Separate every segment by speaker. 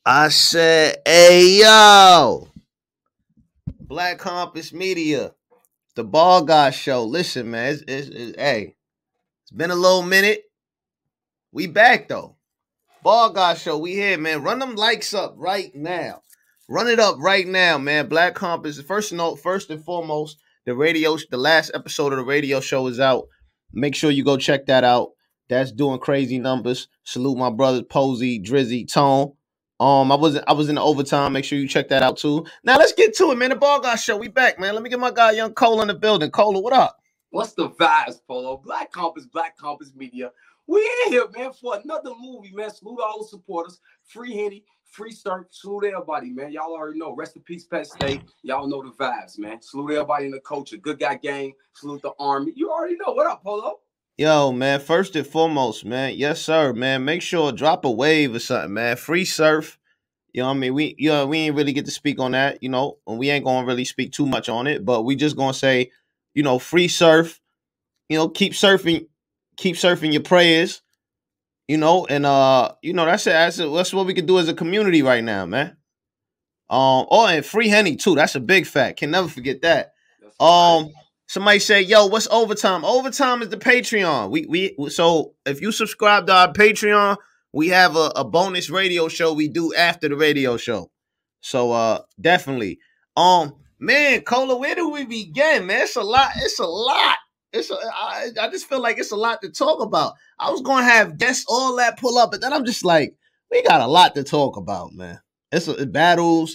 Speaker 1: I said, hey, yo, Black Compass Media, the Ball Guy Show. Listen, man, hey, it's been a little minute. We back, though. Ball Guy Show, we here, man. Run them likes up right now. Run it up right now, man. Black Compass, first and foremost, the last episode of the radio show is out. Make sure you go check that out. That's doing crazy numbers. Salute my brothers Posey, Drizzy, Tone. I was in the overtime. Make sure you check that out too. Now let's get to it, man. The Ball Guy Show. We back, man. Let me get my guy Young Cole in the building. Cole, what up?
Speaker 2: What's the vibes, Polo? Black Compass Media. We in here, man, for another movie, man. Salute all the supporters. Free Henny, free Surf. Salute everybody, man. Y'all already know. Rest in peace, Pet State. Y'all know the vibes, man. Salute everybody in the culture. Good Guy Gang. Salute the Army. You already know. What up, Polo?
Speaker 1: Yo, man, first and foremost, man. Yes, sir, man. Make sure drop a wave or something, man. Free Surf. You know what I mean? We ain't really get to speak on that, and we ain't gonna really speak too much on it, but we just gonna say, free surf, keep surfing your prayers, and that's it. That's what we can do as a community right now, man. And free Henny too. That's a big fact. Can never forget that. Somebody say, yo, what's overtime? Overtime is the Patreon. So if you subscribe to our Patreon, we have a bonus radio show we do after the radio show. So definitely. Man, Cola, where do we begin, man? It's a lot. I just feel like it's a lot to talk about. I was gonna have guests all that pull up, but then I'm just like, we got a lot to talk about, man. It's battles.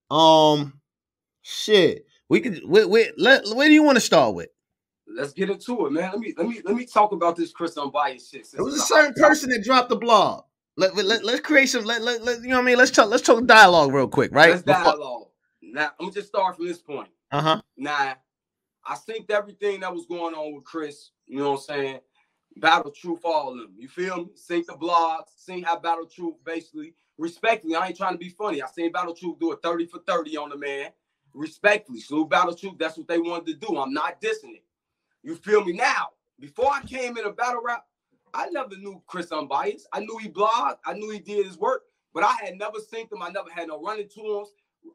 Speaker 1: Shit. We could. Where do you want to start with?
Speaker 2: Let's get into it, man. Let me talk about this Chris Unbiased shit.
Speaker 1: It was a certain person that dropped the blog. Let's create some. Let you know what I mean. Let's talk dialogue real quick, right?
Speaker 2: Let's dialogue. Now I'm gonna just start from this point. Now I synced everything that was going on with Chris. You know what I'm saying? Battle Truth, all of them. You feel me? Sync the blogs. Seen how Battle Truth basically, respectfully. I ain't trying to be funny. I seen Battle Truth do a 30 for 30 on the man. Respectfully, salute Battle Truth. That's what they wanted to do. I'm not dissing it. You feel me? Now, before I came in a battle rap, I never knew Chris Unbiased. I knew he blogged. I knew he did his work, but I had never seen him. I never had no running to him.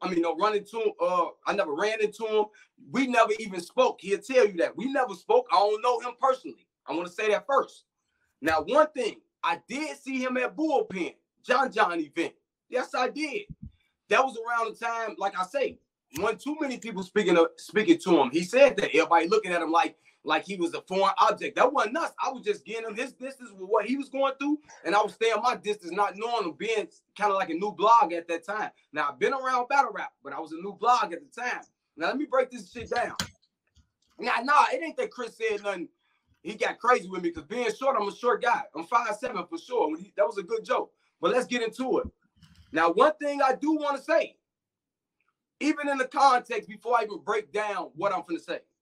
Speaker 2: I never ran into him. We never even spoke. He'll tell you that. We never spoke. I don't know him personally. I want to say that first. Now, one thing, I did see him at Bullpen, John event. Yes, I did. That was around the time, like I say, one too many people speaking to him. He said that everybody looking at him like he was a foreign object. That wasn't us. I was just getting him his distance with what he was going through, and I was staying my distance, not knowing him, being kind of like a new blog at that time. Now, I've been around battle rap, but I was a new blog at the time. Now, let me break this shit down. Nah, it ain't that Chris said nothing. He got crazy with me because being short, I'm a short guy. I'm 5'7" for sure. That was a good joke. But let's get into it. Now, one thing I do want to say, even in the context, before I even break down what I'm going to say,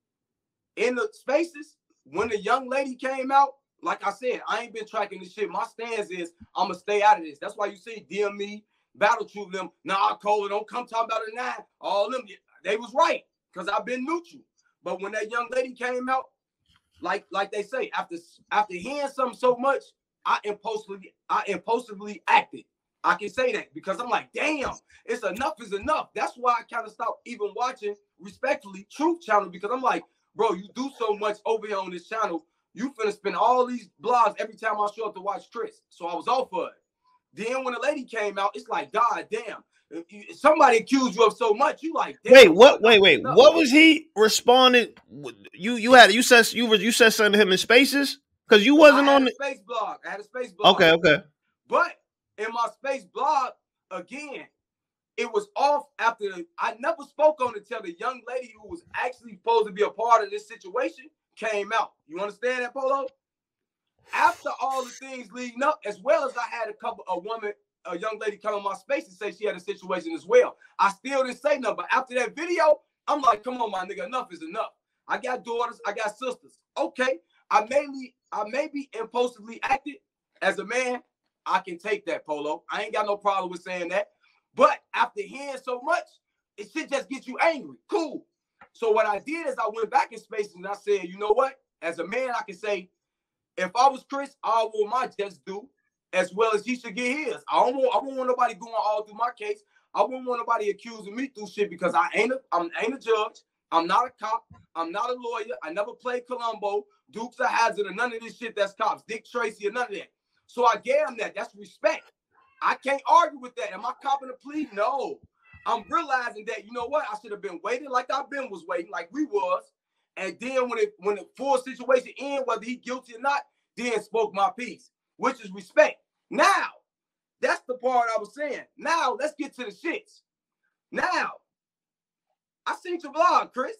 Speaker 2: in the spaces, when the young lady came out, like I said, I ain't been tracking this shit. My stance is I'm going to stay out of this. That's why you see DM me, Battle Truth them, nah, Cole, don't come talk about it now. All them, they was right because I've been neutral. But when that young lady came out, like they say, after hearing something so much, I impulsively acted. I can say that because I'm like, damn, it's enough is enough. That's why I kind of stopped even watching, respectfully, Truth Channel, because I'm like, bro, you do so much over here on this channel. You finna spend all these blogs every time I show up to watch Chris. So I was off of it. Then when the lady came out, it's like, God damn. Somebody accused you of so much, you like, damn.
Speaker 1: Wait, what? Wait. What was he responding? You said something to him in Spaces because you wasn't on the
Speaker 2: space blog. I had a space blog.
Speaker 1: Okay.
Speaker 2: But in my space blog, again, it was off after I never spoke on it until the young lady who was actually supposed to be a part of this situation came out. You understand that, Polo? After all the things leading up, as well as I had a young lady come on my space and say she had a situation as well. I still didn't say nothing, but after that video, I'm like, come on, my nigga, enough is enough. I got daughters, I got sisters. Okay, I may be impulsively acted as a man. I can take that, Polo. I ain't got no problem with saying that. But after hearing so much, it should just get you angry. Cool. So what I did is I went back in space and I said, you know what? As a man, I can say, if I was Chris, I will my just do as well as he should get his. I don't want nobody going all through my case. I wouldn't want nobody accusing me through shit because I ain't a judge. I'm not a cop. I'm not a lawyer. I never played Columbo, Dukes of Hazzard, or none of this shit that's cops, Dick Tracy, or none of that. So I gave him that. That's respect. I can't argue with that. Am I copping a plea? No. I'm realizing that, you know what? I should have been waiting like I was waiting, like we was. And then when the full situation ended, whether he guilty or not, then spoke my piece, which is respect. Now, that's the part I was saying. Now, let's get to the shits. Now, I seen your vlog, Chris.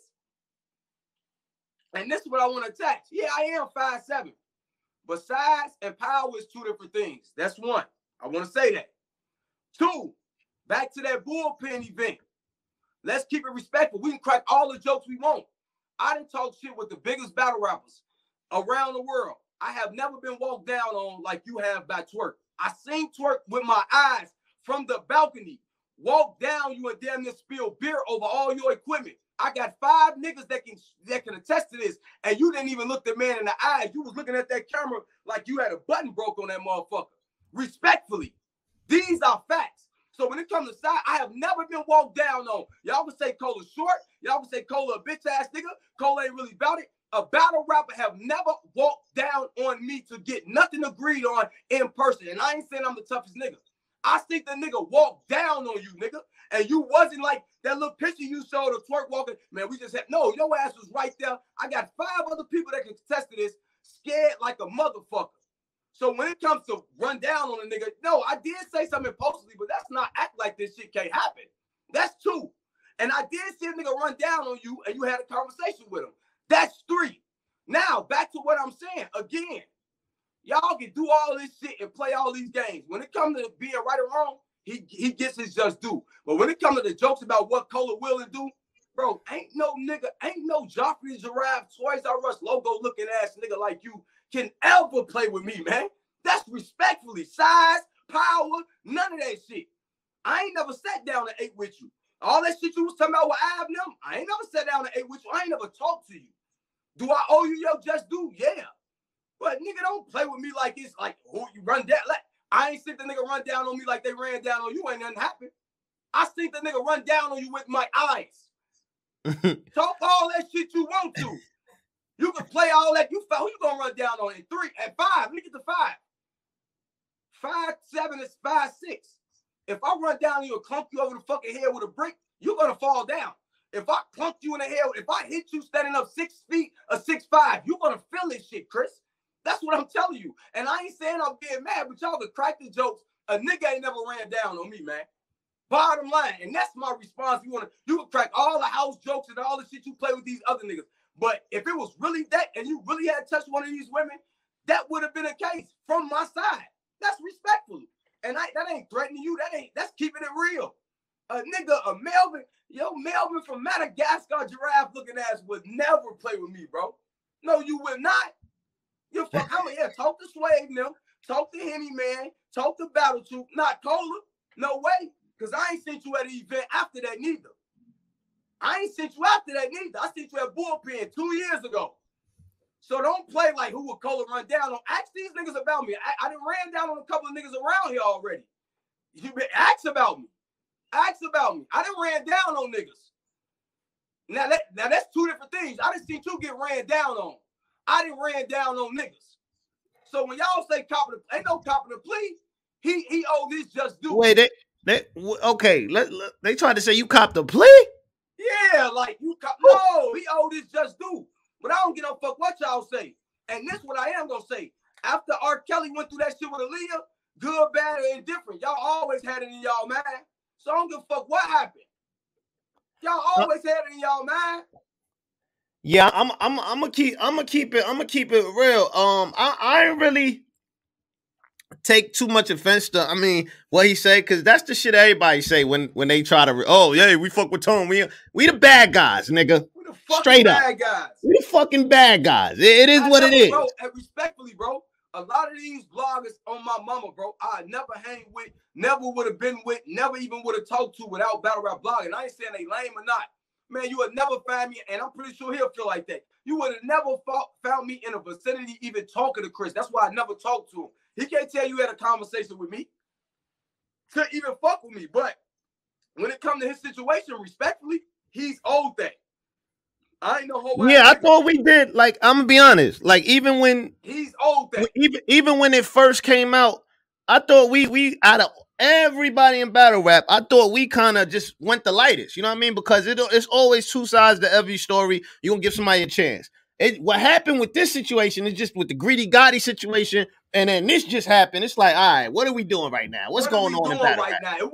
Speaker 2: And this is what I want to attack. Yeah, I am 5'7". But size and power is two different things. That's one. I want to say that. Two, back to that bullpen event. Let's keep it respectful. We can crack all the jokes we want. I done talk shit with the biggest battle rappers around the world. I have never been walked down on like you have by Twork. I seen Twork with my eyes from the balcony walk down you and damn near spill beer over all your equipment. I got 5 niggas that can attest to this, and you didn't even look the man in the eyes. You was looking at that camera like you had a button broke on that motherfucker. Respectfully, these are facts. So when it comes to side, I have never been walked down on. Y'all would say Cola short. Y'all would say Cola a bitch ass nigga. Cola ain't really about it. A battle rapper have never walked down on me to get nothing agreed on in person. And I ain't saying I'm the toughest nigga. I think the nigga walked down on you, nigga. And you wasn't like that little picture you showed of Twork walking. Man, we just had, no, your ass was right there. I got 5 other people that can attest to this, scared like a motherfucker. So when it comes to run down on a nigga, no, I did say something impulsively, but that's not act like this shit can't happen. That's 2. And I did see a nigga run down on you and you had a conversation with him. That's 3. Now, back to what I'm saying. Again, y'all can do all this shit and play all these games. When it comes to being right or wrong, he gets his just due. But when it comes to the jokes about what Cola will and do, bro, ain't no Joffrey Giraffe Toys R Us logo looking ass nigga like you can ever play with me, man. That's respectfully. Size, power, none of that shit. I ain't never sat down and ate with you. All that shit you was talking about with Ab and them, I ain't never sat down and ate with you. I ain't never talked to you. Do I owe you your just due? Yeah. But nigga, don't play with me like it's like, who you run down. Like, I ain't seen the nigga run down on me like they ran down on you. Ain't nothing happened. I seen the nigga run down on you with my eyes. Talk all that shit you want to. You can play all that. Who you gonna run down on in 3 and 5? Let me get to 5. 5'7" is 5'6". If I run down on you and clunk you over the fucking head with a brick, you're gonna fall down. If I clunk you in the head, if I hit you standing up 6 feet or 6'5", you're gonna feel this shit, Chris. That's what I'm telling you. And I ain't saying I'm being mad, but y'all can crack the jokes. A nigga ain't never ran down on me, man. Bottom line, and that's my response. You can crack all the house jokes and all the shit you play with these other niggas. But if it was really that and you really had touched one of these women, that would have been a case from my side. That's respectful. And that ain't threatening you. That's keeping it real. A nigga, Melvin from Madagascar giraffe looking ass would never play with me, bro. No, you would not. You fuck. I'm here. Talk to Sway them. Talk to Henny Man. Talk to Battle Troop. Not Cola. No way. Because I ain't sent you at the event after that neither. I ain't sent you after that neither. I sent you at Bullpen 2 years ago. So don't play like who would Cola run down on. Ask these niggas about me. I done ran down on a couple of niggas around here already. Ask about me. Ask about me. I done ran down on niggas. Now that's 2 different things. I done seen you get ran down on. I done ran down on niggas. So when y'all say ain't no copping the plea, he owe this just due.
Speaker 1: Wait, okay. They tried to say you copped the plea?
Speaker 2: Yeah, like you cop. No, he owe this just due. But I don't give no fuck what y'all say. And this what I am gonna say. After R. Kelly went through that shit with Aaliyah, good, bad, or indifferent, y'all always had it in y'all mind. So I don't give a fuck what happened. Y'all always had it in y'all mind.
Speaker 1: Yeah, I'm gonna keep it real. I ain't really take too much offense to what he said, because that's the shit everybody say when they try to we fuck with Tone. We the bad guys, nigga.
Speaker 2: We the fucking
Speaker 1: straight up
Speaker 2: bad guys.
Speaker 1: We the fucking bad guys. It is what it is.
Speaker 2: Bro, and respectfully, bro, a lot of these bloggers on my mama, bro, I never hang with, never would have been with, never even would have talked to without battle rap blogging. I ain't saying they lame or not, man, you would never find me, and I'm pretty sure he'll feel like that. You would have never found me in a vicinity even talking to Chris. That's why I never talked to him. He can't tell you had a conversation with me to even fuck with me. But when it comes to his situation, respectfully, he's owed that. I ain't no whole.
Speaker 1: Yeah, I thought we did. Like, I'm gonna be honest. Like, even when
Speaker 2: he's owed that,
Speaker 1: even when it first came out, I thought we out of everybody in battle rap, I thought we kind of just went the lightest. You know what I mean? Because it's always two sides to every story. You gonna give somebody a chance. What happened with this situation is just with the Greedy Gotti situation, and then this just happened. It's like, all right, what are we doing right now? What's going on in battle rap?
Speaker 2: Now? It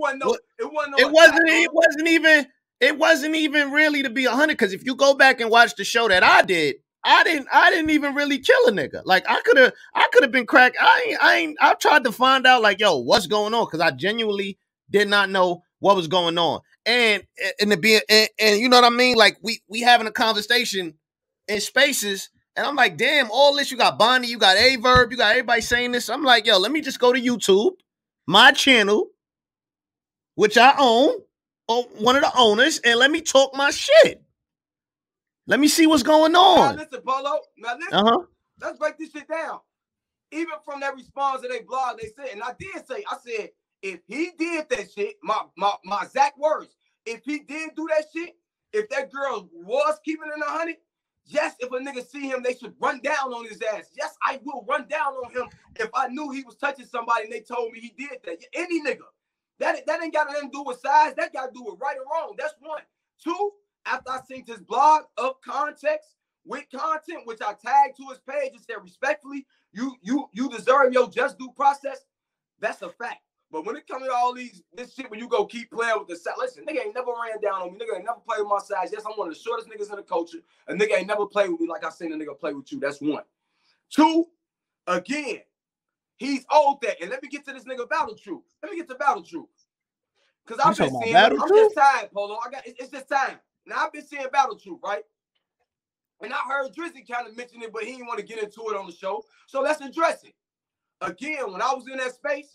Speaker 1: wasn't even really to be 100. Because if you go back and watch the show that I didn't even really kill a nigga. Like, I could have been cracked. I tried to find out, like, yo, what's going on? Because I genuinely did not know what was going on. And you know what I mean? Like, we having a conversation in spaces, and I'm like, damn, all this, you got Bonnie, you got Averb, you got everybody saying this. I'm like, yo, let me just go to YouTube, my channel, which I own, or one of the owners, and let me talk my shit. Let me see what's going on.
Speaker 2: Now listen, Polo. Now listen. Let's break this shit down. Even from that response to their blog, they said, and I said, if he did that shit, my exact words, if he did do that shit, if that girl was keeping it 100, yes, if a nigga see him, they should run down on his ass. Yes, I will run down on him if I knew he was touching somebody and they told me he did that. Any nigga. That ain't got nothing to do with size. That got to do with right or wrong. That's one. Two, after I seen his blog of context with content, which I tagged to his page and said, respectfully, you deserve your just due process. That's a fact. But when it comes to all this shit, when you go keep playing with the size, listen, nigga ain't never ran down on me. Nigga ain't never played with my size. Yes, I'm one of the shortest niggas in the culture. A nigga ain't never played with me like I seen a nigga play with you. That's one. Two, again, he's owed that. And let me get to this nigga Battle Truth. Let me get to Battle Truth. Because I've been seeing, I'm just tired, Polo. It's just time. Now, I've been seeing Battle Truth, right? And I heard Drizzy kind of mention it, but he didn't want to get into it on the show. So let's address it. Again, when I was in that space,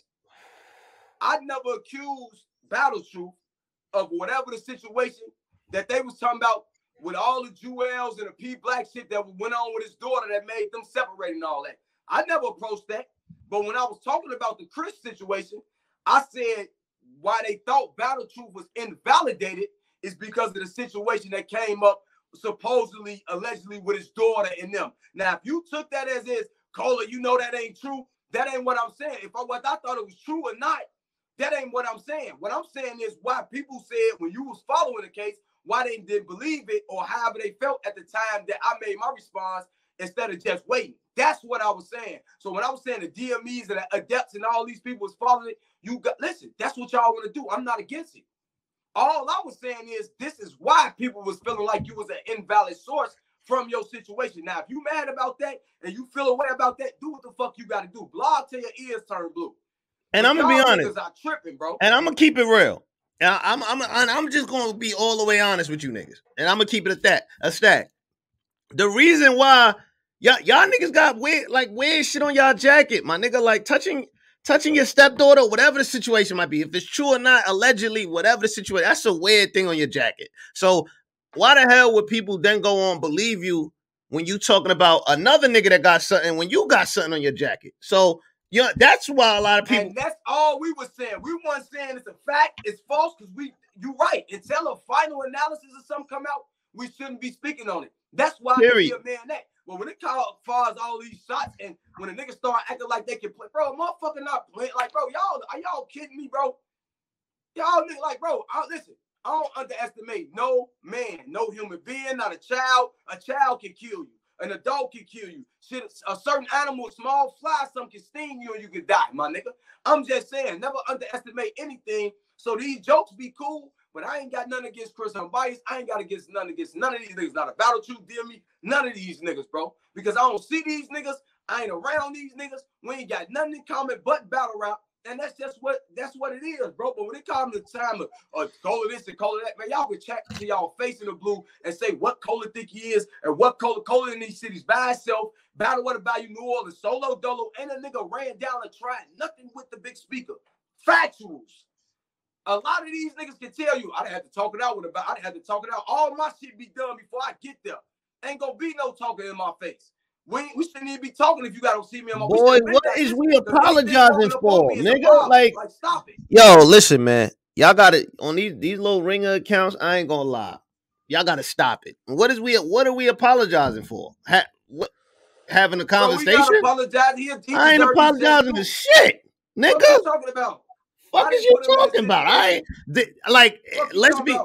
Speaker 2: I never accused Battle Truth of whatever the situation that they was talking about with all the Jewels and the P Black shit that went on with his daughter that made them separate and all that. I never approached that. But when I was talking about the Chris situation, I said why they thought Battle Truth was invalidated is because of the situation that came up supposedly, allegedly with his daughter and them. Now, if you took that as is, Cola, you know that ain't true. That ain't what I'm saying. If I thought it was true or not, that ain't what I'm saying. What I'm saying is why people said when you was following the case, why they didn't believe it or however they felt at the time that I made my response instead of just waiting. That's what I was saying. So when I was saying the DMEs and the adepts and all these people was following it, listen, that's what y'all want to do. I'm not against it. All I was saying is this is why people was feeling like you was an invalid source from your situation. Now, if you mad about that and you feel away about that, do what the fuck you got to do. Blog till your ears turn blue.
Speaker 1: And I'm gonna be honest.
Speaker 2: Are tripping, bro.
Speaker 1: And I'm gonna keep it real. I'm just gonna be all the way honest with you niggas. And I'm gonna keep it a stack. The reason why y'all niggas got weird shit on y'all jacket, my nigga, like touching your stepdaughter, whatever the situation might be. If it's true or not, allegedly, whatever the situation, that's a weird thing on your jacket. So why the hell would people then go on believe you when you talking about another nigga that got something when you got something on your jacket? So yeah, that's why a lot of people.
Speaker 2: And that's all we were saying. We weren't saying it's a fact, it's false, because you're right. Until a final analysis or something come out, we shouldn't be speaking on it. That's why I be a man that. But when it comes as far as all these shots and when a nigga start acting like they can play, bro, motherfucker not playing. Like, bro, are y'all kidding me, bro? Y'all nigga, like, bro, listen, I don't underestimate no man, no human being, not a child. A child can kill you. An adult can kill you. Shit, a certain animal, a small fly, something can sting you and you can die, my nigga. I'm just saying, never underestimate anything. So these jokes be cool, but I ain't got nothing against Chris. I'm biased. I ain't got nothing against none of these niggas. Not a Battle Truth, dear me. None of these niggas, bro. Because I don't see these niggas. I ain't around these niggas. We ain't got nothing in common but battle rap. And that's what it is, bro. But when it comes to the time of Cola this and Cola that, man, y'all can check to y'all face in the blue and say what Cola think he is and what Cola in these cities by himself. Battle What About You, New Orleans, Solo Dolo, and a nigga ran down and tried nothing with the big speaker. Factuals. A lot of these niggas can tell you, I had to talk it out with about. I had to talk it out. All my shit be done before I get there. Ain't gonna be no talking in my face. We shouldn't even be talking if you gotta see me on my.
Speaker 1: Boy, what is we apologizing for, nigga? Like,
Speaker 2: stop it.
Speaker 1: Yo, listen, man. Y'all got it on these little ringer accounts. I ain't gonna lie. Y'all got to stop it. What are we apologizing for? Having a conversation?
Speaker 2: So apologize.
Speaker 1: I ain't apologizing to shit, nigga.
Speaker 2: What are you talking about?
Speaker 1: Fuck is you talking about? Let's be.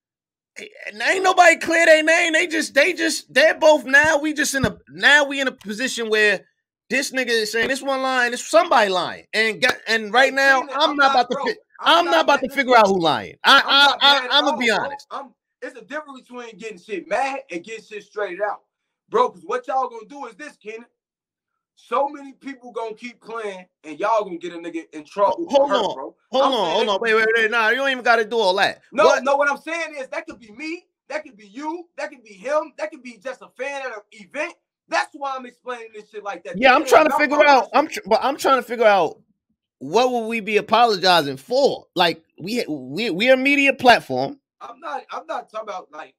Speaker 1: Ain't nobody clear their name. They're both now. We in a position where this nigga is saying this one line, it's somebody lying, and right now I'm not about to figure out who lying. I'm gonna be honest.
Speaker 2: It's a difference between getting shit mad and getting shit straightened out, bro. Because what y'all gonna do is this, Kenan. So many people gonna keep playing, and y'all gonna get a nigga in trouble.
Speaker 1: Hold on. Wait. Nah, you don't even gotta do all that.
Speaker 2: No, what I'm saying is that could be me, that could be you, that could be him, that could be just a fan at an event. That's why I'm explaining this shit like that.
Speaker 1: Yeah, I'm trying to figure out. I'm trying to figure out what would we be apologizing for? Like we're a media platform.
Speaker 2: I'm not talking about like.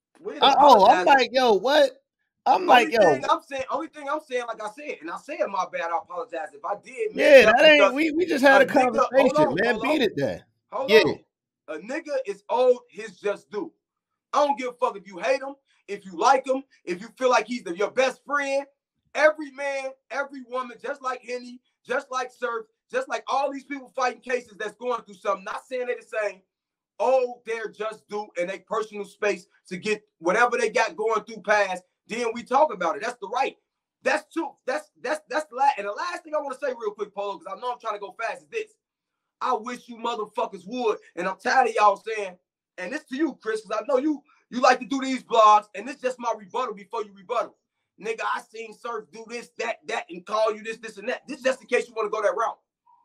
Speaker 1: I'm like, yo, what? Only thing I'm saying, like I said, and I said my bad. I apologize if I did. Yeah, that ain't. We just had a conversation, man. Beat it there.
Speaker 2: Hold on. A nigga is owed his just due. I don't give a fuck if you hate him, if you like him, if you feel like he's your best friend. Every man, every woman, just like Henny, just like Surf, just like all these people fighting cases that's going through something. Not saying they're the same. Oh, they're just due in a personal space to get whatever they got going through past. Then we talk about it. That's the right. That's true. That's the last. And the last thing I want to say real quick, Polo, because I know I'm trying to go fast, is this. I wish you motherfuckers would, and I'm tired of y'all saying, and this to you, Chris, because I know you like to do these blogs, and this is just my rebuttal before you rebuttal. Nigga, I seen Surf do this, that, and call you this, and that. This is just in case you want to go that route.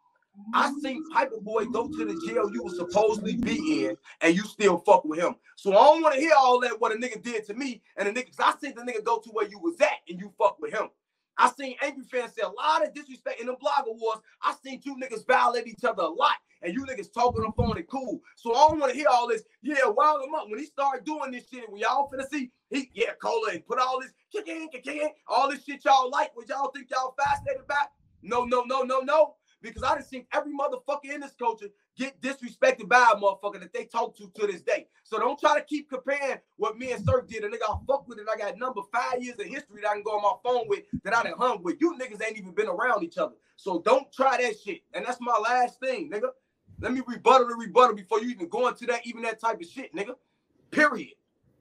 Speaker 2: I seen Piper Boy go to the jail you were supposedly be in, and you still fuck with him. So I don't want to hear all that what a nigga did to me, and the nigga, because I seen the nigga go to where you was at, and you fuck with him. I seen Angry Fans say a lot of disrespect in the blog awards. I seen two niggas violate each other a lot, and you niggas talking on the phone and cool. So I don't want to hear all this. Yeah, wild him up. When he started doing this shit, when y'all finna see, Cola, and put all this all this shit y'all like, what y'all think y'all fascinated about? No. Because I done seen every motherfucker in this culture get disrespected by a motherfucker that they talk to this day. So don't try to keep comparing what me and Surf did. And nigga, I fuck with it. I got 5 years of history that I can go on my phone with that I done hung with. You niggas ain't even been around each other. So don't try that shit. And that's my last thing, nigga. Let me rebuttal before you even go into that type of shit, nigga. Period.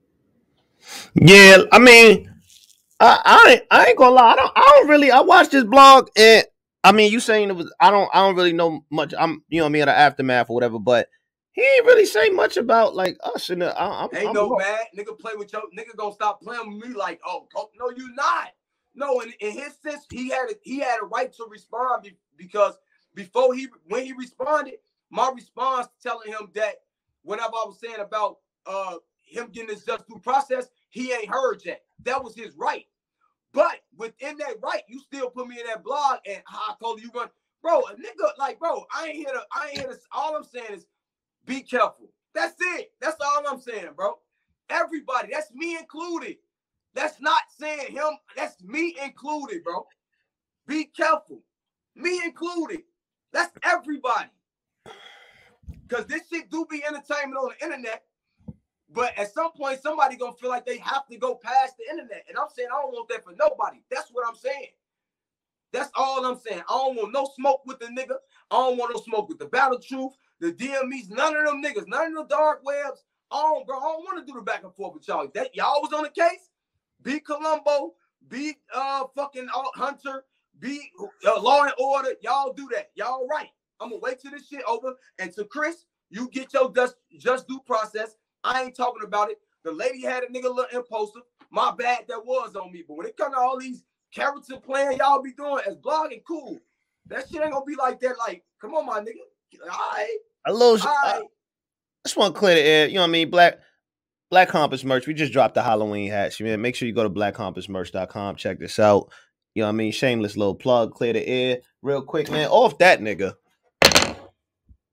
Speaker 1: Yeah, I mean, I ain't gonna lie. I watched this blog and I mean, you saying it was, I don't really know much. I'm, you know what I mean, the aftermath or whatever, but he ain't really say much about like us. And
Speaker 2: ain't no mad nigga play with your nigga gonna stop playing with me like, oh, no, you not. No, in his sense, he had a right to respond because when he responded, my response telling him that whenever I was saying about him getting his just due process, he ain't heard that. That was his right. But within that right, you still put me in that blog and how cold you run. Bro, a nigga, like, bro, I ain't here to, all I'm saying is be careful. That's it. That's all I'm saying, bro. Everybody, that's me included. That's not saying him, that's me included, bro. Be careful. Me included. That's everybody. Because this shit do be entertainment on the internet. But at some point, somebody gonna feel like they have to go past the internet. And I'm saying I don't want that for nobody. That's what I'm saying. That's all I'm saying. I don't want no smoke with the nigga. I don't want no smoke with the Battle Truth, the DMEs, none of them niggas, none of the dark webs. I don't want to do the back and forth with y'all. That y'all was on the case. Be Columbo, be fucking Hunter, be Law and Order. Y'all do that. Y'all right. I'm gonna wait till this shit over. And to Chris, you get your just due process. I ain't talking about it. The lady had a nigga a little impulsive. My bad, that was on me. But when it comes to all these character playing y'all be doing as blogging, cool. That shit ain't gonna be like that. Like, come on, my nigga. All right.
Speaker 1: I just want to clear the air. You know what I mean? Black Compass merch. We just dropped the Halloween hats. Man, make sure you go to blackcompassmerch.com. Check this out. You know what I mean? Shameless little plug. Clear the air real quick, man. Off that nigga.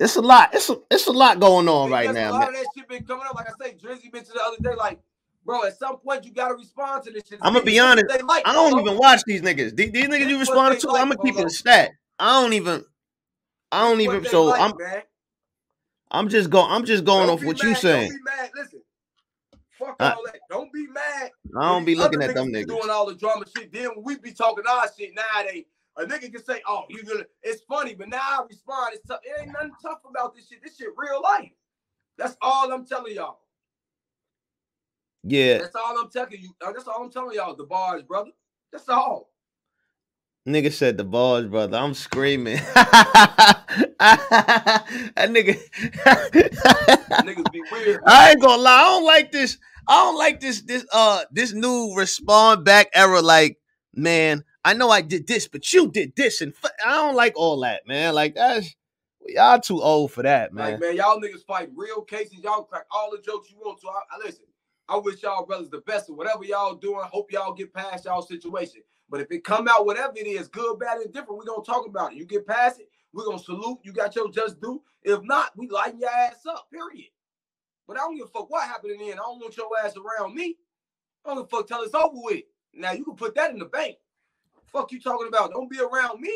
Speaker 1: It's a lot. It's a lot going on right now, man.
Speaker 2: A lot of that shit been coming up. Like I say, Drizzy mentioned the other day, like, bro, at some point you gotta respond to this shit.
Speaker 1: I'm gonna be honest. I don't even watch these niggas. These niggas you responded to, I'm gonna keep it a stat. I don't even. So like, I'm just going off what you saying.
Speaker 2: Don't be mad. Listen, fuck all that. Don't be mad.
Speaker 1: I don't be looking at them niggas
Speaker 2: doing all the drama shit. Then when we be talking our shit, nowadays a nigga can say, "Oh, you gonna." It's funny, but now I respond. It's tough. It ain't nothing tough about this shit. This shit real life. That's all I'm telling y'all.
Speaker 1: Yeah.
Speaker 2: That's all I'm telling you. That's all I'm telling y'all. The bars, brother. That's all.
Speaker 1: Nigga said the bars, brother. I'm screaming. That nigga.
Speaker 2: Niggas be weird.
Speaker 1: I ain't gonna lie. I don't like this new respond back era. Like, man, I know I did this, but you did this, and I don't like all that, man. Like, that's y'all too old for that, man.
Speaker 2: Like, man, y'all niggas fight real cases. Y'all crack all the jokes you want to. I listen. I wish y'all brothers the best of whatever y'all doing. Hope y'all get past y'all situation. But if it come out, whatever it is, good, bad, and different, we're going to talk about it. You get past it, we're going to salute. You got your just due. If not, we lighten your ass up, period. But I don't give a fuck what happened in the end. I don't want your ass around me. I don't give a fuck till it's over with. Now, you can put that in the bank. Fuck you talking about? Don't be around me.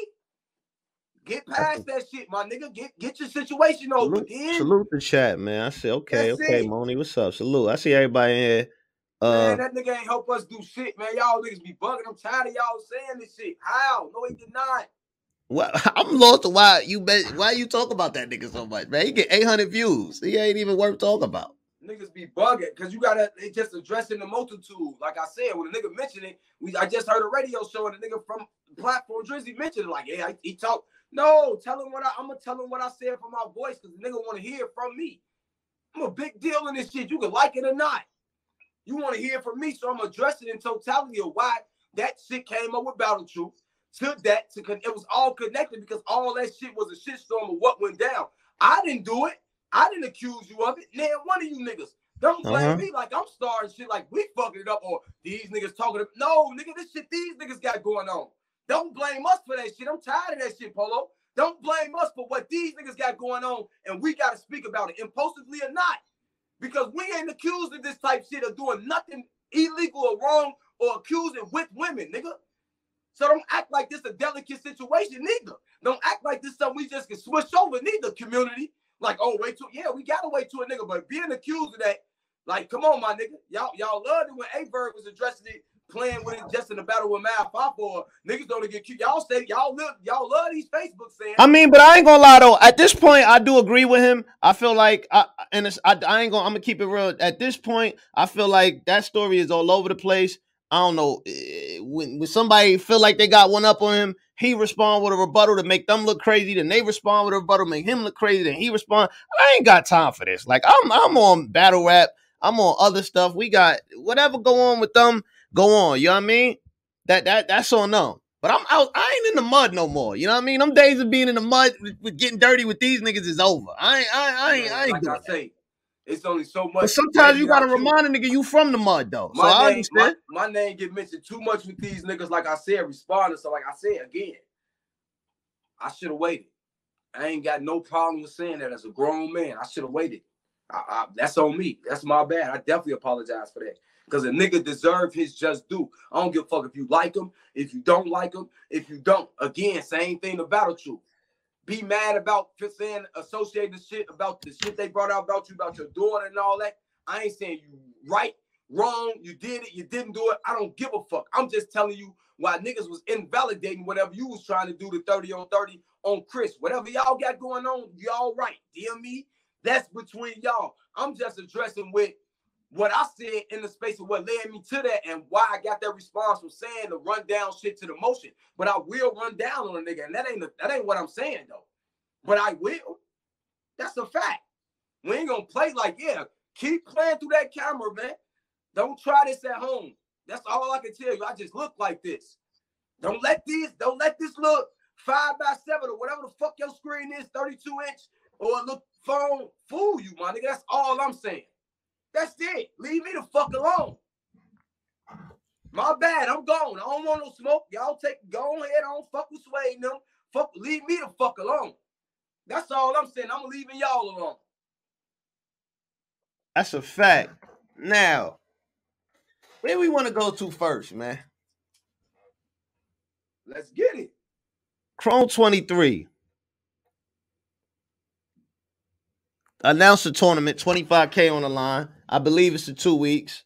Speaker 2: Get past that shit, my nigga. Get your situation over.
Speaker 1: Salute the chat, man. I said, okay, Moni, what's up? Salute. I see everybody in here.
Speaker 2: Man, that nigga ain't help us do shit, man. Y'all niggas be bugging. I'm tired of y'all saying this shit. How? No, he did not.
Speaker 1: Well, I'm lost to why you talk about that nigga so much, man. He get 800 views. He ain't even worth talking about.
Speaker 2: Niggas be bugging because you gotta just addressing the multitude. Like I said, when a nigga mentioned it, I just heard a radio show and a nigga from the platform Drizzy mentioned it. Like, yeah, he talked. No, tell him I'm gonna tell him what I said from my voice because the nigga want to hear it from me. I'm a big deal in this shit. You can like it or not. You want to hear from me, so I'm addressing in totality of why that shit came up with Battle Truth. It was all connected because all that shit was a shitstorm of what went down. I didn't do it. I didn't accuse you of it. Man, one of you niggas. Don't blame me like I'm starting shit like we fucking it up or these niggas talking. No, nigga, this shit these niggas got going on. Don't blame us for that shit. I'm tired of that shit, Polo. Don't blame us for what these niggas got going on, and we got to speak about it, impulsively or not. Because we ain't accused of this type shit of doing nothing illegal or wrong or accusing with women, nigga. So don't act like this a delicate situation, neither. Don't act like this something we just can switch over, neither, community. Like, oh, we gotta wait to a nigga, but being accused of that, like, come on, my nigga. Y'all loved it when A-Bird was addressing it, playing with it just in the battle with Mad Papa. Niggas don't get cute. Y'all say y'all love these Facebook saying.
Speaker 1: I mean, but I ain't gonna lie though. At this point, I do agree with him. I feel like I'm gonna keep it real. At this point, I feel like that story is all over the place. I don't know when somebody feel like they got one up on him, he respond with a rebuttal to make them look crazy. Then they respond with a rebuttal to make him look crazy. Then he respond. I ain't got time for this. Like I'm on battle rap. I'm on other stuff. We got whatever go on with them. Go on. You know what I mean? That's on them. But I'm out. I ain't in the mud no more. You know what I mean? Them days of being in the mud with getting dirty with these niggas is over. I ain't
Speaker 2: like
Speaker 1: doing
Speaker 2: I say. It's only so much.
Speaker 1: But sometimes you gotta remind a nigga you from the mud though. So I understand.
Speaker 2: My name get mentioned too much with these niggas. Like I said, responding. So like I said again, I should have waited. I ain't got no problem with saying that as a grown man. I should have waited. That's on me. That's my bad. I definitely apologize for that. Because a nigga deserve his just due. I don't give a fuck if you like him, if you don't like him, if you don't. Again, same thing to Battle Truth. Be mad about saying associating shit about the shit they brought out about you, about your daughter and all that. I ain't saying you right, wrong, you did it, you didn't do it. I don't give a fuck. I'm just telling you why niggas was invalidating whatever you was trying to do to 30 on 30 on Chris. Whatever y'all got going on, y'all right. DM me, that's between y'all. I'm just addressing with what I said in the space of what led me to that and why I got that response from saying the run down shit to the motion. But I will run down on a nigga, and that ain't what I'm saying though. But I will. That's a fact. We ain't gonna play like, yeah, keep playing through that camera, man. Don't try this at home. That's all I can tell you. I just look like this. Don't let this look 5x7 or whatever the fuck your screen is, 32-inch, or look phone fool you, my nigga. That's all I'm saying. That's it. Leave me the fuck alone. My bad. I'm gone. I don't want no smoke. Y'all go ahead. I don't fuck with Sway and them. Leave me the fuck alone. That's all I'm saying. I'm leaving y'all alone.
Speaker 1: That's a fact. Now, where we want to go to first, man?
Speaker 2: Let's get it.
Speaker 1: Chrome 23 announced a tournament, 25K on the line. I believe it's in 2 weeks.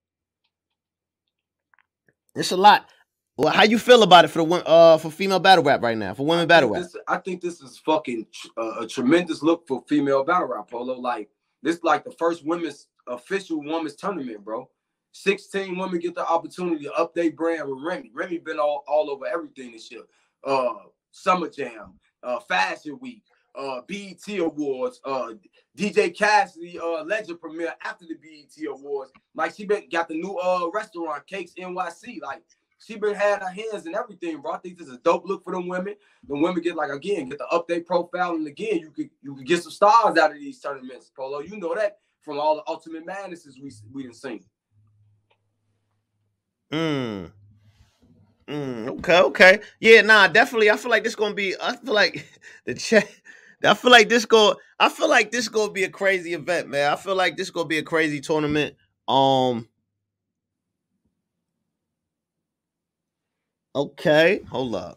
Speaker 1: It's a lot. Well, how you feel about it for female battle rap right now? For women battle rap,
Speaker 2: I think this is fucking a tremendous look for female battle rap, Polo. Like this, like the first official women's tournament, bro. 16 women get the opportunity to update brand with Remy. Remy been all over everything this year. Summer Jam, Fashion Week, BET Awards, DJ Cassidy Legend premiere after the BET Awards. Like she got the new restaurant Cakes NYC. Like she been had her hands in everything, bro. I think this is a dope look for them women. The women get get the update profile, and again you could get some stars out of these tournaments, Polo. You know that from all the Ultimate Madnesses we done seen.
Speaker 1: Okay. Yeah, nah, definitely. I feel like this gonna be. I feel like the chat. I feel like this gonna be a crazy event, man. I feel like this gonna be a crazy tournament. Okay, hold up.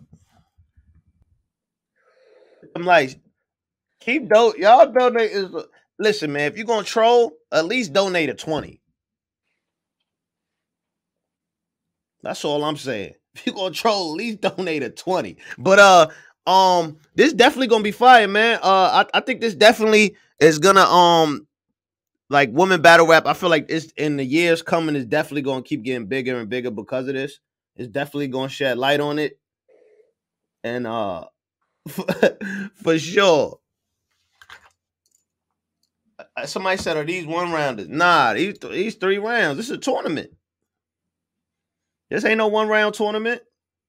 Speaker 1: I'm like, y'all donate listen, man. If you're gonna troll, at least donate a 20. That's all I'm saying. If you're gonna troll, at least donate a 20. But this definitely gonna be fire, man. I think this definitely is gonna like women battle rap. I feel like it's in the years coming, it's definitely gonna keep getting bigger and bigger because of this. It's definitely gonna shed light on it. And for sure. Somebody said, are these 1-rounders? Nah, these 3 rounds. This is a tournament. This ain't no 1-round tournament.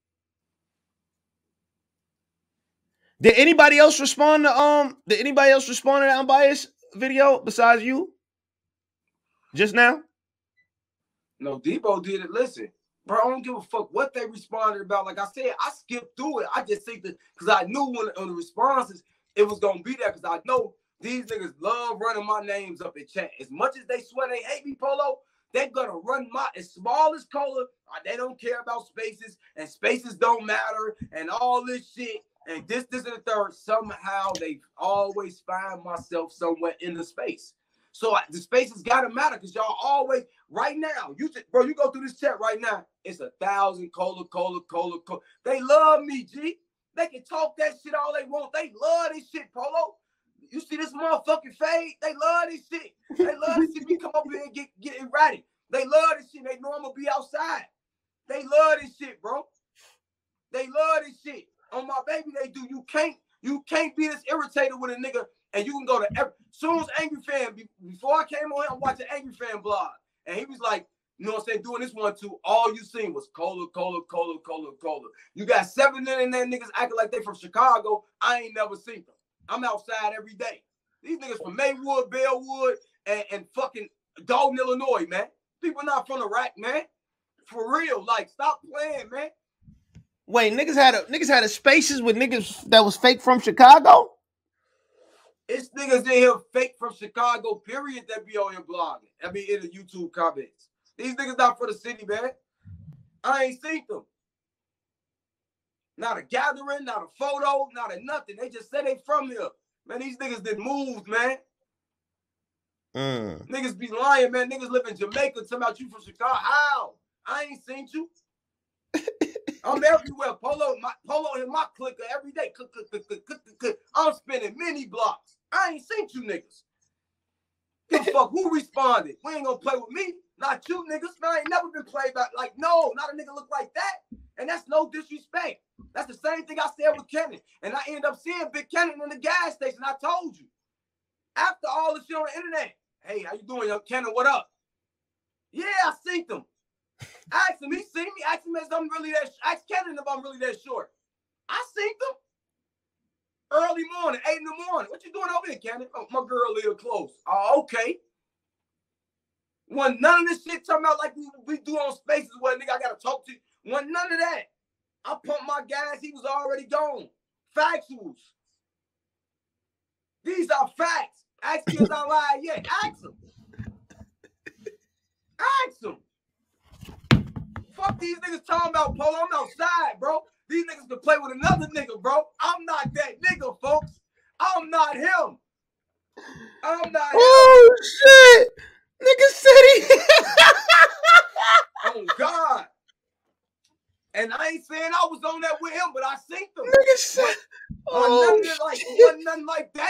Speaker 1: Did anybody else respond to the Unbiased video besides you? Just now?
Speaker 2: No, Debo did it. Listen, bro, I don't give a fuck what they responded about. Like I said, I skipped through it. I just think that because I knew when on the responses it was gonna be there because I know these niggas love running my names up in chat. As much as they swear they hate me, Polo, they're gonna run my as small as Cola. They don't care about spaces, and spaces don't matter, and all this shit. And this, and the third. Somehow they always find myself somewhere in the space. So the spaces gotta matter because y'all always right now. You go through this chat right now. It's 1,000 cola. They love me, G. They can talk that shit all they want. They love this shit, Polo. You see this motherfucking fade? They love this shit. They love to see me come up here and get it ready. They love this shit. They know I'm gonna be outside. They love this shit, bro. They love this shit. On my baby, they do. You can't be this irritated with a nigga. And you can go to soon as Angry Fan, before I came on here, I'm watching Angry Fan blog. And he was like, you know what I'm saying, doing this one too. All you seen was cola. You got 7 million niggas acting like they from Chicago. I ain't never seen them. I'm outside every day. These niggas from Maywood, Bellwood, and fucking Dalton, Illinois, man. People not from the rack, man. For real. Like, stop playing, man.
Speaker 1: Wait, niggas had a spaces with niggas that was fake from Chicago?
Speaker 2: It's niggas in here fake from Chicago, period, that be on here blogging. I mean, in the YouTube comments. These niggas not for the city, man. I ain't seen them. Not a gathering, not a photo, not a nothing. They just say they from here. Man, these niggas did moved, man. Niggas be lying, man. Niggas live in Jamaica talking about you from Chicago. How? I ain't seen you. I'm everywhere. Polo in my clicker every day. I'm spinning many blocks. I ain't seen you niggas. Give a fuck who responded. We ain't gonna play with me. Not you niggas. Man, I ain't never been played by like no, not a nigga look like that. And that's no disrespect. That's the same thing I said with Cannon. And I ended up seeing Big Cannon in the gas station. I told you. After all the shit on the internet. Hey, how you doing, young Cannon? What up? Yeah, I seen them. Ask him, he seen me. Ask him if I'm really that. Ask Cannon if I'm really that short. I seen them. Early morning, 8 in the morning. What you doing over here, Cannon? Oh, my girl live close. Oh, okay. When none of this shit talking about like we do on spaces where nigga I gotta talk to you. When none of that. I pumped my gas. He was already gone. Factuals. These are facts. Ask kids not lying yet. Ask them. Ask them. Fuck these niggas talking about, Polo. I'm outside, bro. These niggas can play with another nigga, bro. I'm not that nigga, folks. I'm not him. I'm not him.
Speaker 1: Oh, shit. Nigga said he...
Speaker 2: Oh, God. And I ain't saying I was on that with him, but I seen them.
Speaker 1: Nigga said...
Speaker 2: Oh, wasn't nothing like that.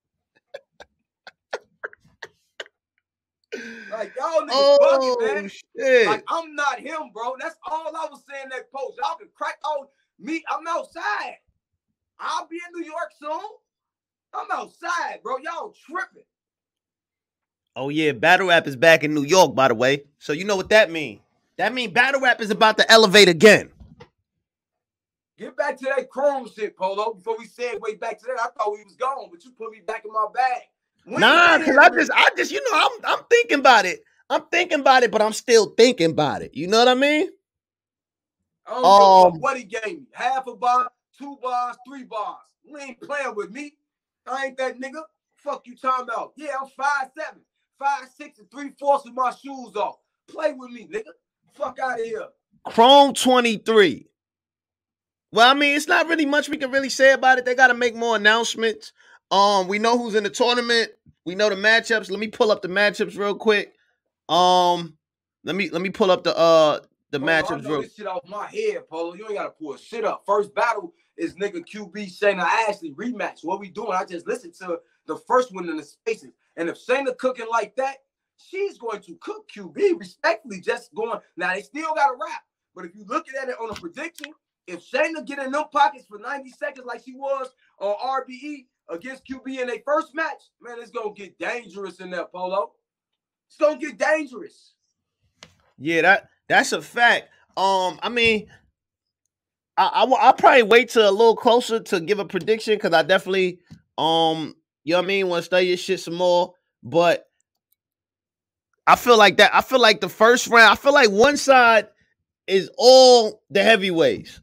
Speaker 2: Like, y'all niggas bugging, man.
Speaker 1: Shit.
Speaker 2: Like, I'm not him, bro. That's all I was saying in that post. Y'all can crack on me. I'm outside. I'll be in New York soon. I'm outside, bro. Y'all tripping.
Speaker 1: Oh, yeah. Battle rap is back in New York, by the way. So you know what that means. That means battle rap is about to elevate again.
Speaker 2: Get back to that Chrome shit, Polo. Before we segue back to that, I thought we was gone, but you put me back in my bag.
Speaker 1: Nah, because I just, you know, I'm thinking about it. I'm thinking about it, but I'm still thinking about it. You know what I mean?
Speaker 2: I don't give a fuck what he gave me. Half a bar, 2 bars, 3 bars. You ain't playing with me. I ain't that nigga. Fuck you talking about? Yeah, I'm 5'7", 5'6", and 3/4 of my shoes off. Play with me, nigga. Fuck out of here.
Speaker 1: Chrome 23. Well, I mean, it's not really much we can really say about it. They got to make more announcements. We know who's in the tournament. We know the matchups. Let me pull up the matchups real quick. Let me pull up the matchups.
Speaker 2: I know this shit off my head, Polo. You ain't gotta pull shit up. First battle is nigga QB Shayna Ashley rematch. What we doing? I just listened to the first one in the spaces, and if Shayna cooking like that, she's going to cook QB respectfully. Just going now. They still got to rap, but if you looking at it on a prediction, if Shayna get in them pockets for 90 seconds like she was on RBE against QB in their first match, man, it's gonna get dangerous in there, Polo. It's gonna get dangerous.
Speaker 1: Yeah, that's a fact. I mean, I'll probably wait till a little closer to give a prediction because I definitely, you know what I mean, want to study your shit some more. But I feel like that. I feel like the first round. I feel like one side is all the heavyweights,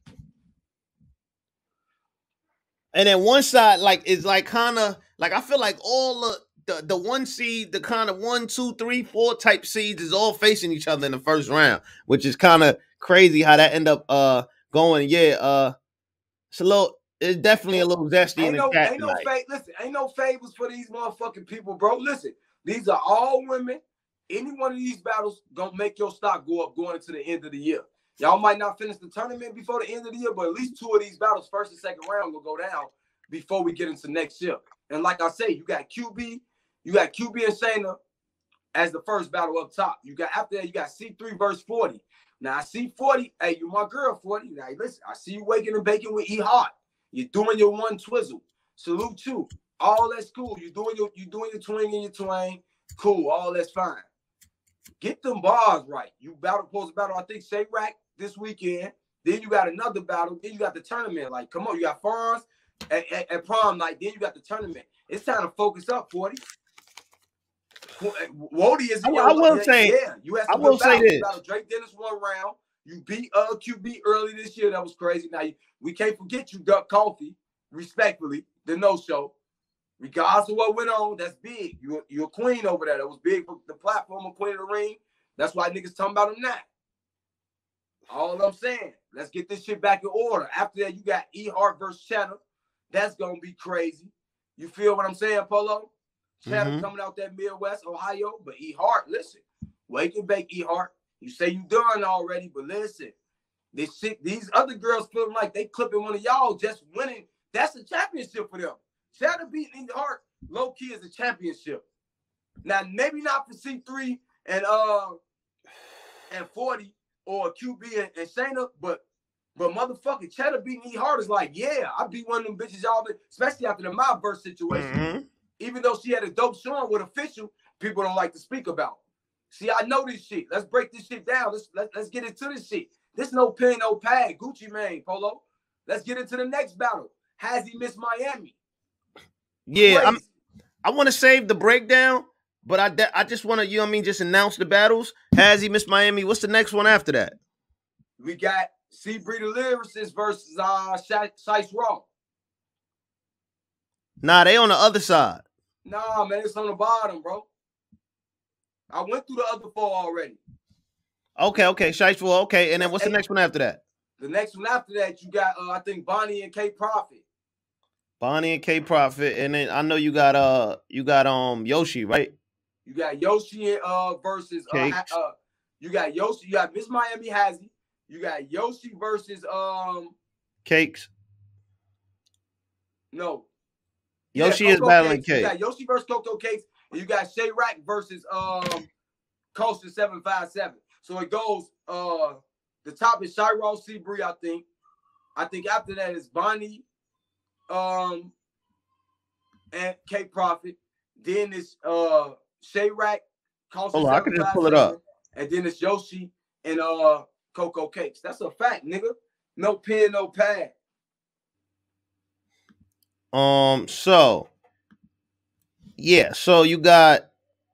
Speaker 1: and then one side is kind of like I feel like all the one seed, the kind of 1, 2, 3, 4 type seeds is all facing each other in the first round, which is kind of crazy how that end up going. Yeah, it's definitely a little zesty in the chat.
Speaker 2: Ain't no favors for these motherfucking people, bro. Listen, these are all women. Any one of these battles gonna make your stock go up going into the end of the year. Y'all might not finish the tournament before the end of the year, but at least 2 of these battles, first and second round, will go down before we get into next year. And like I say, you got QB and Shayna as the first battle up top. After that, you got C3 versus 40. Now I see 40. Hey, you my girl, 40. Now listen, I see you waking and baking with E Hart. You're doing your one twizzle. Salute you. All that's cool. You're doing your twing and your twang. Cool. All that's fine. Get them bars right. You supposed to battle, I think, Shayrak this weekend. Then you got another battle. Then you got the tournament. Like, come on, you got Farms at prom night. Then you got the tournament. It's time to focus up, 40. Wody is.
Speaker 1: I will say this.
Speaker 2: Battle Drake Dennis 1 round. You beat QB early this year. That was crazy. Now we can't forget you Duck Coffee, respectfully, the no-show. Regardless of what went on, that's big. You're a queen over there. That was big for the platform of Queen of the Ring. That's why niggas talking about him now. All I'm saying, let's get this shit back in order. After that, you got E Hart versus Cheddar. That's gonna be crazy. You feel what I'm saying, Polo? Cheddar coming out that Midwest, Ohio, but E Hart, listen, wake and bake, E Hart. You say you done already, but listen, these other girls feeling like they clipping one of y'all just winning. That's a championship for them. Cheddar beating E Hart low key is a championship. Now maybe not for C3 and 40 or QB and Shayna, but motherfucking Cheddar beating E Hart is like, yeah, I beat one of them bitches y'all, especially after the My Verse situation. Even though she had a dope showing with official, people don't like to speak about. See, I know this shit. Let's break this shit down. Let's get into this shit. This no pen, no pad. Gucci Mane, Polo. Let's get into the next battle. Has he missed Miami?
Speaker 1: Yeah, crazy. I want to save the breakdown, but I just want to, you know what I mean, just announce the battles. Has he missed Miami? What's the next one after that?
Speaker 2: We got C Breeder Lyricist versus Shice Raw.
Speaker 1: Nah, they on the other side.
Speaker 2: Nah, man, it's on the bottom, bro. I went through the other 4 already.
Speaker 1: Okay. Shice 4. Okay, and then what's the next one after that?
Speaker 2: The next one after that, you got I think Bonnie and K Profit.
Speaker 1: Bonnie and K Profit, and then I know you got Yoshi, right?
Speaker 2: You got Yoshi versus you got Yoshi. You got Miss Miami Hazzy. You got Yoshi versus
Speaker 1: Cakes.
Speaker 2: No.
Speaker 1: Yoshi is battling Cakes.
Speaker 2: You got Yoshi versus Coco Cakes, and you got Shay Rack versus Coaster 757. So it goes the top is Shyrol Seabree, I think. I think after that is Bonnie and K Profit. Then it's Shay Rack, Coaster 757. I can just pull it up. And then it's Yoshi and Coco Cakes. That's a fact, nigga. No pen, no pad.
Speaker 1: So you got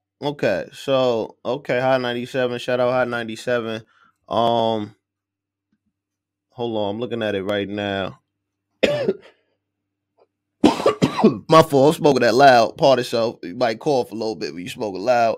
Speaker 1: Hot 97. Shout out Hot 97. Hold on, I'm looking at it right now. My fault, I'm smoking that loud. Part of so you might cough a little bit when you smoke it loud.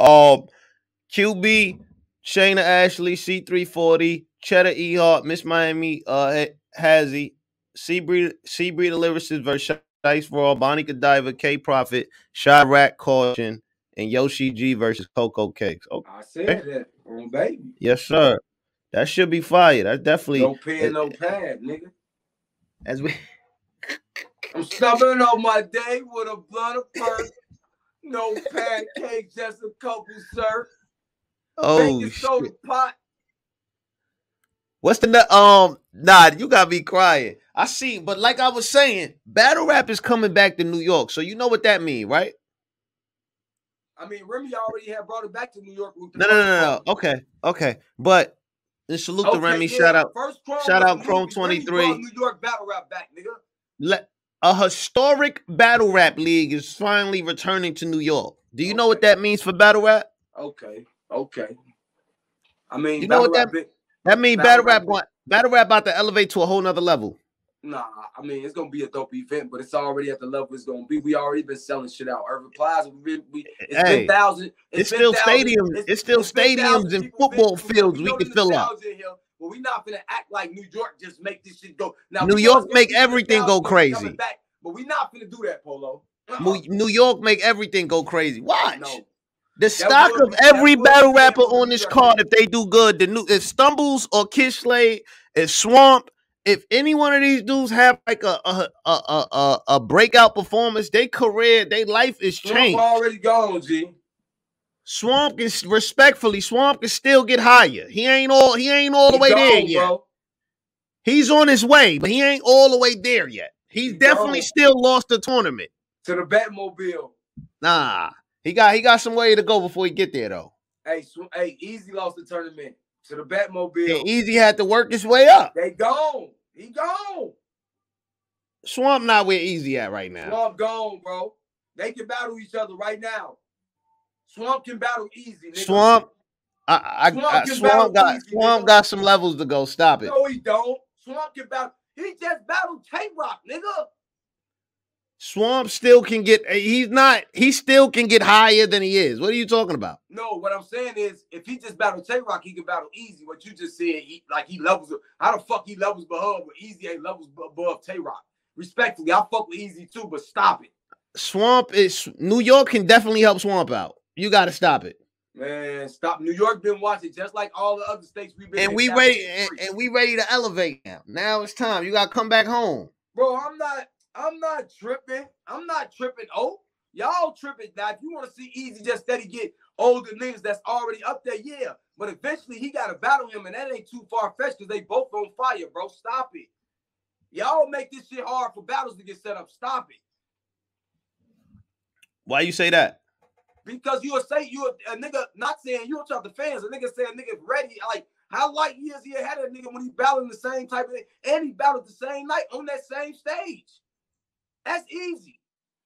Speaker 1: QB, Shayna Ashley, C340, Cheddar Ehart, Miss Miami Hazzy, Seabree the Lyricist versus Dice Raw, Bonnie Godiva, K Profit, Chirac Caution, and Yoshi G versus Coco Cakes. Okay.
Speaker 2: I said that, baby.
Speaker 1: Yes, sir. That should be fire. That's definitely
Speaker 2: no pen, no pad, nigga.
Speaker 1: As we
Speaker 2: I'm stumbling on my day with a blunt of perk. No pancakes, just a couple, sir.
Speaker 1: Oh, soda
Speaker 2: pot.
Speaker 1: What's the Nah, you got me crying. I see, but like I was saying, battle rap is coming back to New York, so you know what that means, right?
Speaker 2: I mean, Remy already had brought it back to New York. With the
Speaker 1: no. Okay, but salute to Remy. Yeah. Shout out Chrome 23.
Speaker 2: New York battle rap back, nigga.
Speaker 1: A historic battle rap league is finally returning to New York. Do you know what that means for battle rap?
Speaker 2: Okay. I mean,
Speaker 1: you know what that means? Battle rap about to elevate to a whole nother level.
Speaker 2: Nah, I mean, it's gonna be a dope event, but it's already at the level it's gonna be. We already been selling shit out. Urban Plaza, it's been thousands.
Speaker 1: It's still stadiums. It's still stadiums and football fields we can fill up.
Speaker 2: But we not gonna act like New York just make this shit go. Now
Speaker 1: New York make everything go crazy.
Speaker 2: Back, but we not gonna do that, Polo.
Speaker 1: New York make everything go crazy. Watch. No. The stock of every battle rapper on this card, if they do good, if Stumbles or Kid Slade, if Swamp, if any one of these dudes have like a breakout performance, their career, their life is changed.
Speaker 2: Swamp already gone, G.
Speaker 1: Swamp can still get higher. He ain't all the way there yet. Bro. He's on his way, but he ain't all the way there yet. He's definitely still lost the tournament.
Speaker 2: To the Batmobile.
Speaker 1: Nah. He got some way to go before he get there though.
Speaker 2: Hey, Easy lost the tournament to the Batmobile.
Speaker 1: Yeah, Easy had to work his way up.
Speaker 2: They gone. He gone.
Speaker 1: Swamp not where Easy at right now.
Speaker 2: Swamp gone, bro. They can battle each other right now. Swamp can battle Easy, nigga.
Speaker 1: Swamp got some levels to go. Stop it.
Speaker 2: No, he don't. Swamp can battle. He just battled Tay-Rock, nigga.
Speaker 1: Swamp still can get. He still can get higher than he is. What are you talking about?
Speaker 2: No, what I'm saying is, if he just battled Tay-Rock, he can battle Easy. What you just said, he levels. How the fuck he levels above, but Easy ain't levels above Tay-Rock. Respectfully, I fuck with Easy too, but stop it.
Speaker 1: New York can definitely help Swamp out. You got to stop it.
Speaker 2: Man, stop. New York been watching just like all the other states we've been.
Speaker 1: And we ready. And we ready to elevate now. Now it's time. You got to come back home,
Speaker 2: bro. I'm not tripping. Oh, y'all tripping. Now, if you want to see Easy just steady get older niggas that's already up there, yeah. But eventually he got to battle him, and that ain't too far-fetched because they both on fire, bro. Stop it. Y'all make this shit hard for battles to get set up. Stop it.
Speaker 1: Why you say that?
Speaker 2: Because you a nigga, not saying you talk to fans, a nigga saying nigga ready. Like, how light years he ahead of nigga when he battling the same type of thing, and he battled the same night on that same stage. That's easy.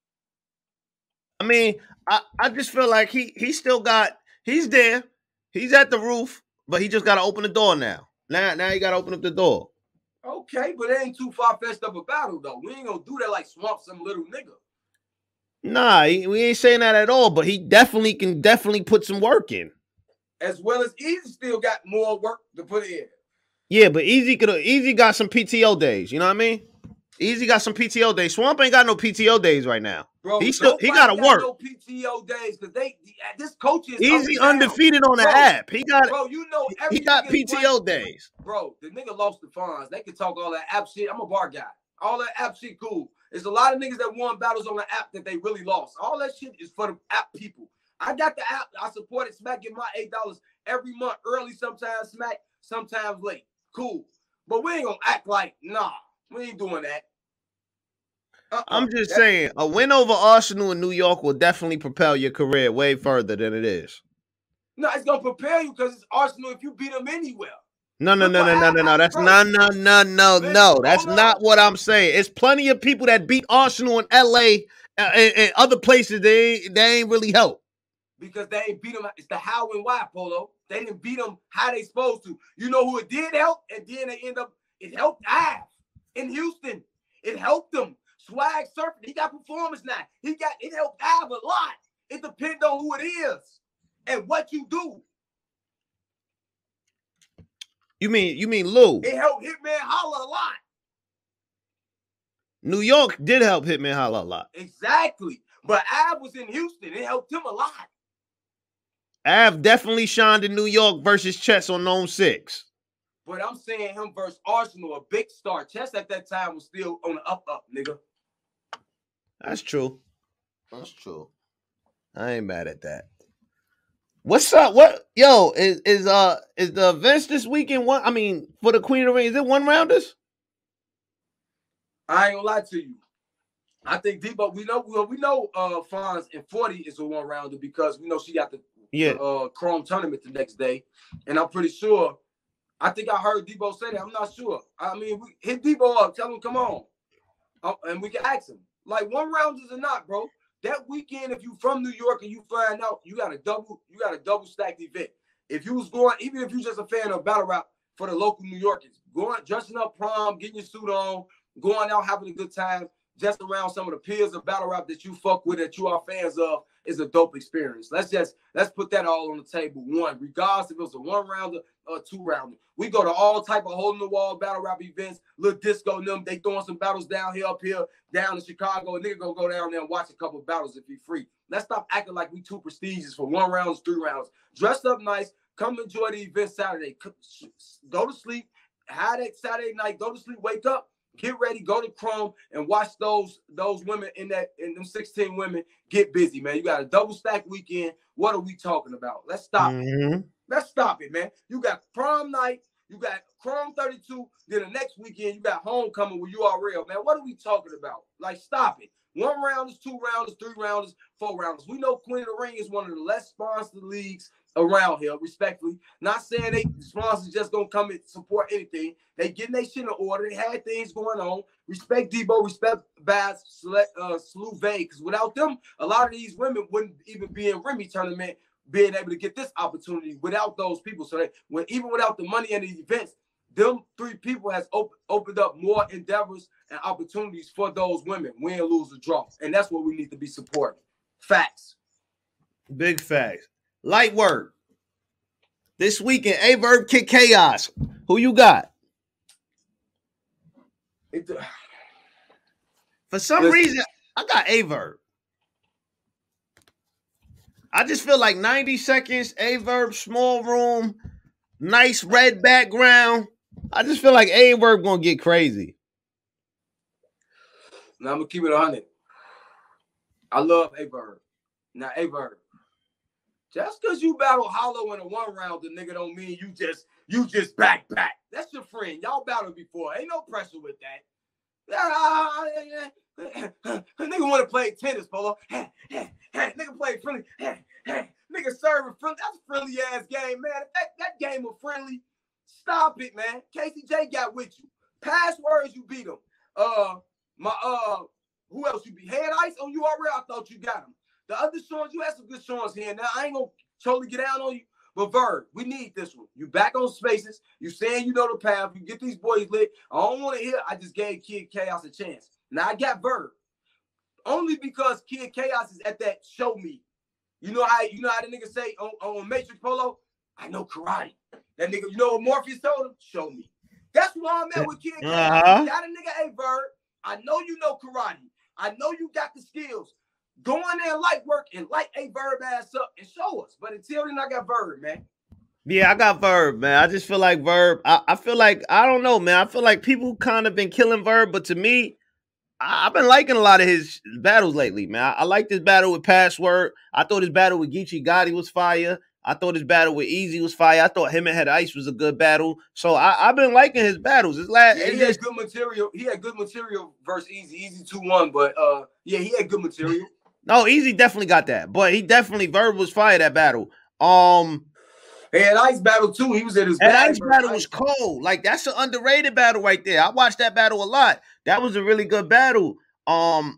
Speaker 1: I mean, I just feel like he's there. He's at the roof, but he just got to open the door now. Now he got to open up the door.
Speaker 2: Okay, but it ain't too far-fetched of a battle, though. We ain't going to do that like Swamp some little nigga.
Speaker 1: Nah, we ain't saying that at all, but he definitely can put some work in.
Speaker 2: As well as Easy still got more work to put in.
Speaker 1: Yeah, but Easy got some PTO days, you know what I mean? Easy got some PTO days. Swamp ain't got no PTO days right now.
Speaker 2: Bro,
Speaker 1: he gotta work.
Speaker 2: No PTO days because this coach is
Speaker 1: Easy undefeated on the app. He got he got PTO days.
Speaker 2: Bro, the nigga lost the funds. They can talk all that app shit. I'm a bar guy. All that app shit cool. There's a lot of niggas that won battles on the app that they really lost. All that shit is for the app people. I got the app. I supported Smack, get my $8 every month, early sometimes Smack, sometimes late. Cool. But we ain't gonna act like, nah, we ain't doing that.
Speaker 1: I'm just saying, a win over Arsenal in New York will definitely propel your career way further than it is.
Speaker 2: No, it's gonna propel you because it's Arsenal if you beat them anywhere.
Speaker 1: No. That's no. That's not what I'm saying. It's plenty of people that beat Arsenal in LA and other places. They ain't really help.
Speaker 2: Because they ain't beat them. It's the how and why, Polo. They didn't beat them how they supposed to. You know who it did help? And then they end up, it helped Av in Houston. It helped them. Swag surfing. He got performance now. It helped Av a lot. It depends on who it is and what you do.
Speaker 1: You mean Lou?
Speaker 2: It helped Hitman Holla a lot.
Speaker 1: New York did help Hitman Holla a lot.
Speaker 2: Exactly. But Av was in Houston. It helped him a lot.
Speaker 1: Av definitely shined in New York versus Chess on Gnome 6.
Speaker 2: But I'm saying him versus Arsenal, a big star. Chess at that time was still on the up, nigga.
Speaker 1: That's true. That's true. I ain't mad at that. What's up? What is the events this weekend? For the Queen of the Ring, is it one rounders?
Speaker 2: I ain't gonna lie to you. I think Debo, we know Fonz and 40 is a one rounder because we know she got the Chrome tournament the next day. And I'm pretty sure, I think I heard Debo say that. I'm not sure. I mean, we hit Debo up, tell him come on. And we can ask him. Like one rounders or not, bro. That weekend, if you from New York and you find out, you got a double stacked event. If you was going, even if you just a fan of battle rap for the local New Yorkers, going, dressing up prom, getting your suit on, going out, having a good time, just around some of the peers of battle rap that you fuck with, that you are fans of, is a dope experience. Let's put that all on the table. One, regardless if it was a one rounder or a two rounder. We go to all type of hole in the wall battle rap events, little disco them. They throwing some battles down here, up here, down in Chicago. A nigga gonna go down there and watch a couple of battles if he free. Let's stop acting like we too prestigious for one rounds, 3 rounds. Dress up nice, come enjoy the event Saturday. Go to sleep, have that Saturday night, go to sleep, wake up. Get ready, go to Chrome and watch those women in them 16 women get busy, man. You got a double stack weekend. What are we talking about? Let's stop it. Let's stop it, man. You got prom night, you got Chrome 32, then the next weekend you got homecoming with URL, man. What are we talking about? Like, stop it. 1 rounders, 2 rounders, 3 rounders, 4 rounders. We know Queen of the Ring is one of the less sponsored leagues around here, respectfully. Not saying they sponsors just gonna come and support anything. They getting their shit in order. They had things going on. Respect Debo, respect Baz, Slew Vay, because without them, a lot of these women wouldn't even be in Remy tournament, being able to get this opportunity without those people. So that even without the money and the events, them 3 people has opened up more endeavors and opportunities for those women, win, lose, or draw. And that's what we need to be supporting. Facts.
Speaker 1: Big facts. Light word. This weekend, Averb kick Chaos. Who you got? For some reason, I got Averb. I just feel like 90 seconds, Averb, small room, nice red background. I just feel like Averb gonna get crazy.
Speaker 2: Now I'm gonna keep it 100. I love Averb. Now Averb, just because you battle Hollow in a 1 round, the nigga don't mean you just back. That's your friend. Y'all battled before. Ain't no pressure with that. Nigga want to play tennis, Polo. Nigga play friendly. Nigga serving friendly. That's a friendly ass game, man. That game was friendly. Stop it, man. KCJ got with you. Passwords, you beat him. Who else you beat? Head Ice on URL, I thought you got him. The other Shawns, you had some good Shawns here. Now, I ain't gonna totally get down on you, but Verb, we need this one. You back on Spaces. You saying you know the path. You get these boys lit. I don't want to hear, I just gave Kid Chaos a chance. Now, I got Verb. only because Kid Chaos is at that show me. You know how the nigga say on Matrix Polo? I know karate. That nigga, you know what Morpheus told him? Show me. That's where I'm at with Kid Chaos. Got a nigga, hey, Bird, I know you know karate. I know you got the skills. Go in there and light work and light a Verb ass up and show us. But until then, I got Verb, man.
Speaker 1: Yeah, I got Verb, man. I just feel like Verb. I feel like, I don't know, man. I feel like people kind of been killing Verb, but to me, I've been liking a lot of his battles lately, man. I like this battle with Password. I thought his battle with Geechee Gotti was fire. I thought his battle with Easy was fire. I thought him and Head Ice was a good battle. So I've been liking his battles. He
Speaker 2: had good material. He had good material versus Easy. Easy 2-1, but yeah, he had good material.
Speaker 1: No, Easy definitely got that, but he definitely Verb was fire that battle.
Speaker 2: Head Ice battle too. He was at his
Speaker 1: Head Ice battle was cold. Like, that's an underrated battle right there. I watched that battle a lot. That was a really good battle. I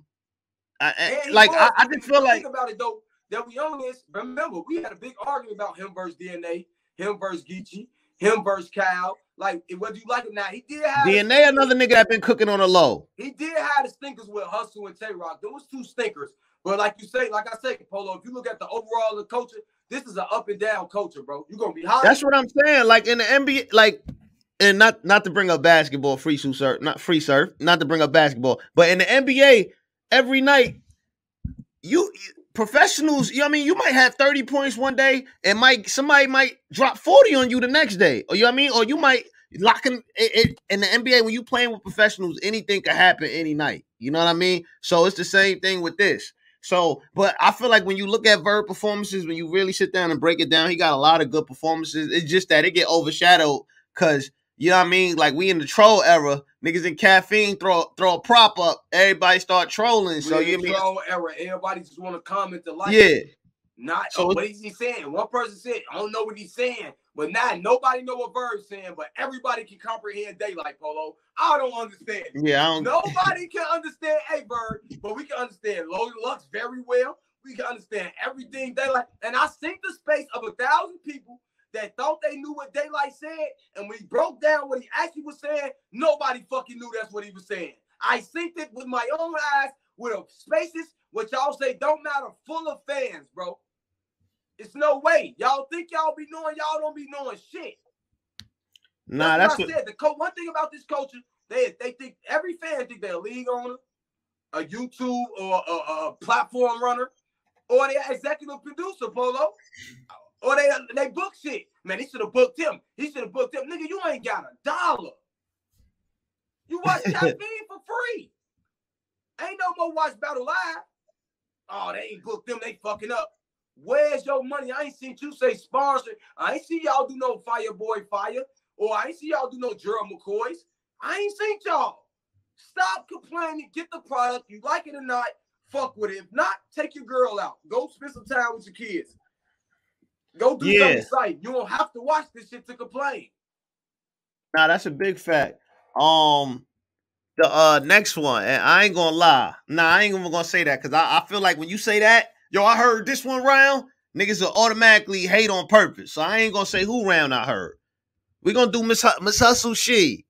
Speaker 1: just feel like,
Speaker 2: think about it though. That we on this. Remember, we had a big argument about him versus DNA, him versus Geechee, him versus Cal. Like, whether you like it or not, he did have
Speaker 1: DNA, another nigga that been cooking on the low.
Speaker 2: He did have the stinkers with Hustle and Tay-Rock. Those two stinkers. But like I say, Polo, if you look at the overall of the culture, this is an up and down culture, bro. You're gonna be hot.
Speaker 1: That's what I'm saying. Like in the NBA, like, and not to bring up basketball, not to bring up basketball, but in the NBA, every night, you professionals, you know what I mean, you might have 30 points one day, and somebody might drop 40 on you the next day. Or you know what I mean? Or you might lock in the NBA when you playing with professionals, anything can happen any night. You know what I mean? So it's the same thing with this. So, but I feel like when you look at Verb performances, when you really sit down and break it down, he got a lot of good performances. It's just that it get overshadowed because, you know what I mean? Like, we in the troll era, niggas in Caffeine throw a prop up, everybody start trolling. So you mean
Speaker 2: troll era, everybody just want to comment to like.
Speaker 1: Yeah.
Speaker 2: Not so what is he saying? One person said, I don't know what he's saying, but now nobody know what Verb's saying, but everybody can comprehend Daylight, Polo. I don't understand.
Speaker 1: Yeah,
Speaker 2: nobody can understand Verb, but we can understand Loaded Lux very well. We can understand everything Daylight. And I think the space of 1,000 people that thought they knew what Daylight said, and when he broke down what he actually was saying, nobody fucking knew that's what he was saying. I synced it with my own eyes, with spaces, which y'all say don't matter, full of fans, bro. It's no way. Y'all think y'all be knowing, y'all don't be knowing shit.
Speaker 1: Nah,
Speaker 2: that's what I said. One thing about this culture, they think every fan think they're a league owner, a YouTube or a platform runner, or they executive producer, Polo. Or they book shit. Man, they should have booked him. He should have booked him. Nigga, you ain't got $1. You watch Caffeine for free. Ain't no more watch Battle Live. Oh, they ain't booked them. They fucking up. Where's your money? I ain't seen you say sponsor. I ain't see y'all do no Fireboy Fire. Or I ain't see y'all do no Gerald McCoys. I ain't seen y'all. Stop complaining. Get the product. You like it or not, fuck with it. If not, take your girl out. Go spend some time with your kids. Go do something exciting. You don't have to watch this shit to complain.
Speaker 1: Nah, that's a big fact. The next one, and I ain't gonna lie. Nah, I ain't even gonna say that because I feel like when you say that, yo, I heard this one round, niggas will automatically hate on purpose. So I ain't gonna say who round I heard. We gonna do Miss Hustle She.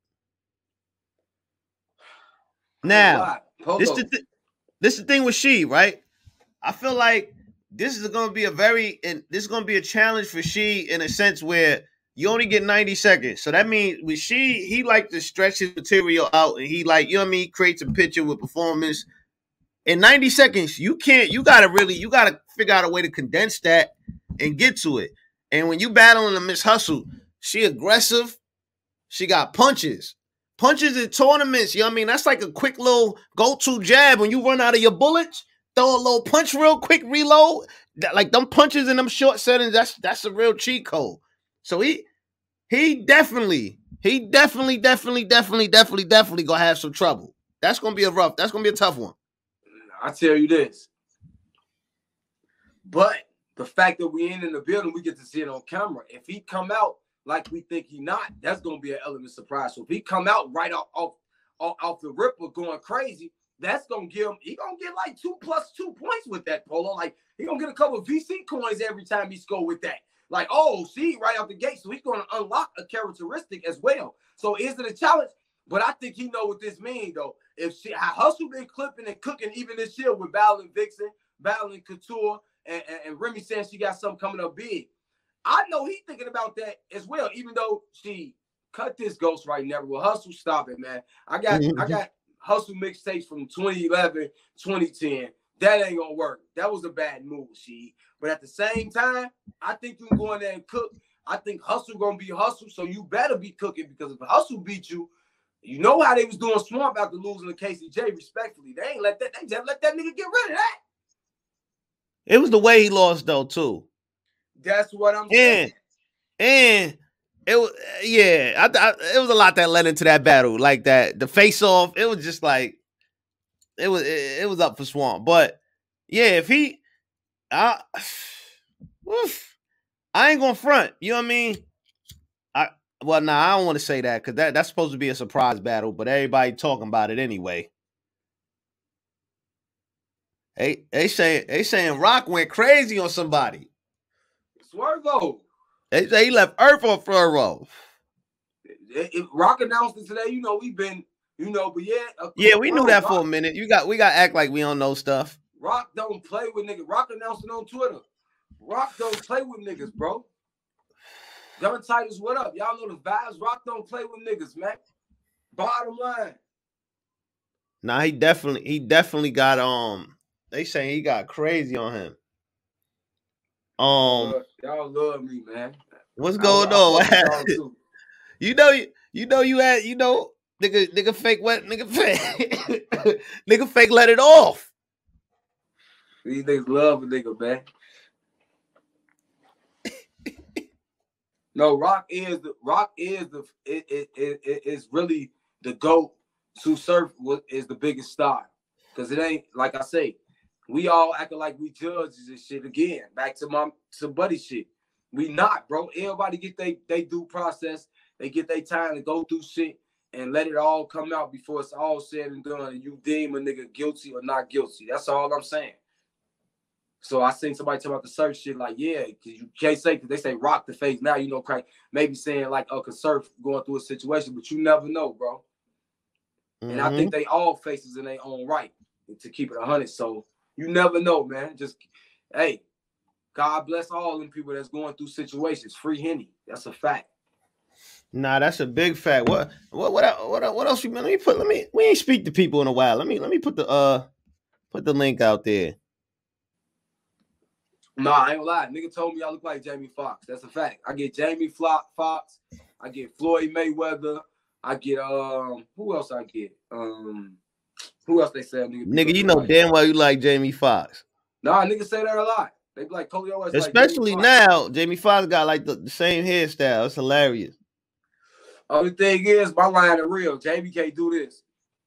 Speaker 1: Now, this the thing with She, right? I feel like this is gonna be a challenge for She in a sense where you only get 90 seconds. So that means with She, he like to stretch his material out and he like, you know what I mean, creates a picture with performance. In 90 seconds, you gotta figure out a way to condense that and get to it. And when you battling a Miss Hustle, she aggressive. She got punches. Punches in tournaments, you know what I mean? That's like a quick little go-to jab. When you run out of your bullets, throw a little punch real quick, reload. Like them punches in them short settings, that's a real cheat code. So he definitely gonna have some trouble. That's gonna be a tough one.
Speaker 2: I tell you this. But the fact that we ain't in the building, we get to see it on camera. If he come out like we think he not, that's gonna be an element of surprise. So if he come out right off the ripper going crazy, that's gonna give him, he gonna get like 2 + 2 points with that, Polo. Like he gonna get a couple of VC coins every time he score with that. Like, oh, see, right out the gate. So he's gonna unlock a characteristic as well. So is it a challenge? But I think he know what this means, though. If Hustle been clipping and cooking even this year with battling Vixen, battling Couture, and Remy saying she got something coming up big. I know he's thinking about that as well, even though she cut this Ghost right never will. Hustle, stop it, man. I got Hustle mixtapes from 2011, 2010. That ain't gonna work. That was a bad move, she. But at the same time, I think you can go in there and cook. I think Hustle gonna be Hustle, so you better be cooking, because if Hustle beat you, you know how they was doing Swamp after losing to KCJ, respectfully. They ain't let that, they just let that nigga get rid of that.
Speaker 1: It was the way he lost, though, too.
Speaker 2: That's what I'm saying.
Speaker 1: And it was, yeah, it was a lot that led into that battle. Like that, the face off, it was just like, it was up for Swamp. But yeah, if he, I ain't gonna front. You know what I mean? I don't want to say that, because that's supposed to be a surprise battle, but everybody talking about it anyway. They saying Rock went crazy on somebody.
Speaker 2: Swervo.
Speaker 1: They say he left Earth on Swervo.
Speaker 2: If Rock announced it today, you know, we've been, you know, but
Speaker 1: yeah, we knew that for a minute. We got to act like we don't know stuff.
Speaker 2: Rock don't play with niggas. Rock announced it on Twitter. Rock don't play with niggas, bro. Gun Titles, what up? Y'all know the vibes. Rock don't play with niggas, man. Bottom line.
Speaker 1: Nah, he definitely got they saying he got crazy on him.
Speaker 2: Y'all love me, man.
Speaker 1: What's going on? You know you had nigga fake what nigga fake nigga fake let it off.
Speaker 2: These niggas love a nigga, man. No, Rock is really the GOAT to surf. Is the biggest star, because it ain't, like I say, we all acting like we judges and shit again. Back to Buddy shit. We not, bro. Everybody get they due process. They get their time to go through shit and let it all come out before it's all said and done, and you deem a nigga guilty or not guilty. That's all I'm saying. So I seen somebody talk about the search shit, like, yeah, because you can't say, because they say Rock the face now, you know, crack, maybe saying like Surf going through a situation, but you never know, bro. Mm-hmm. And I think they all faces in their own right, to keep it 100. So you never know, man. Just, hey, God bless all them people that's going through situations. Free Henny, that's a fact.
Speaker 1: Nah, that's a big fact. What else? We ain't speak to people in a while. Let me put the link out there.
Speaker 2: Nah, I ain't gonna lie. Nigga told me I look like Jamie Foxx. That's a fact. I get Jamie Foxx. I get Floyd Mayweather. I get who else I get? Who else they say?
Speaker 1: Nigga, you know like damn well you like Jamie Foxx.
Speaker 2: Nah, niggas say that a lot. They be like Coley always.
Speaker 1: Especially
Speaker 2: like
Speaker 1: now, Jamie Foxx got like the same hairstyle. It's hilarious.
Speaker 2: Only thing is, my line is real. Jamie can't do this.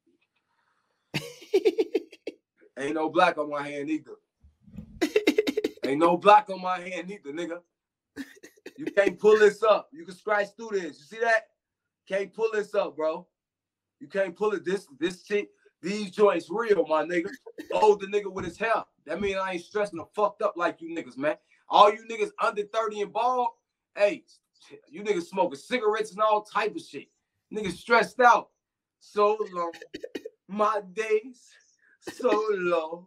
Speaker 2: Ain't no black on my hand either. Ain't no black on my hand either, nigga. You can't pull this up. You can scratch through this. You see that? Can't pull this up, bro. You can't pull it. This shit, these joints real, my nigga. Oh, the nigga with his hair. That mean I ain't stressing the fucked up like you niggas, man. All you niggas under 30 and bald, hey, you niggas smoking cigarettes and all type of shit. Niggas stressed out. So long. My days, so long.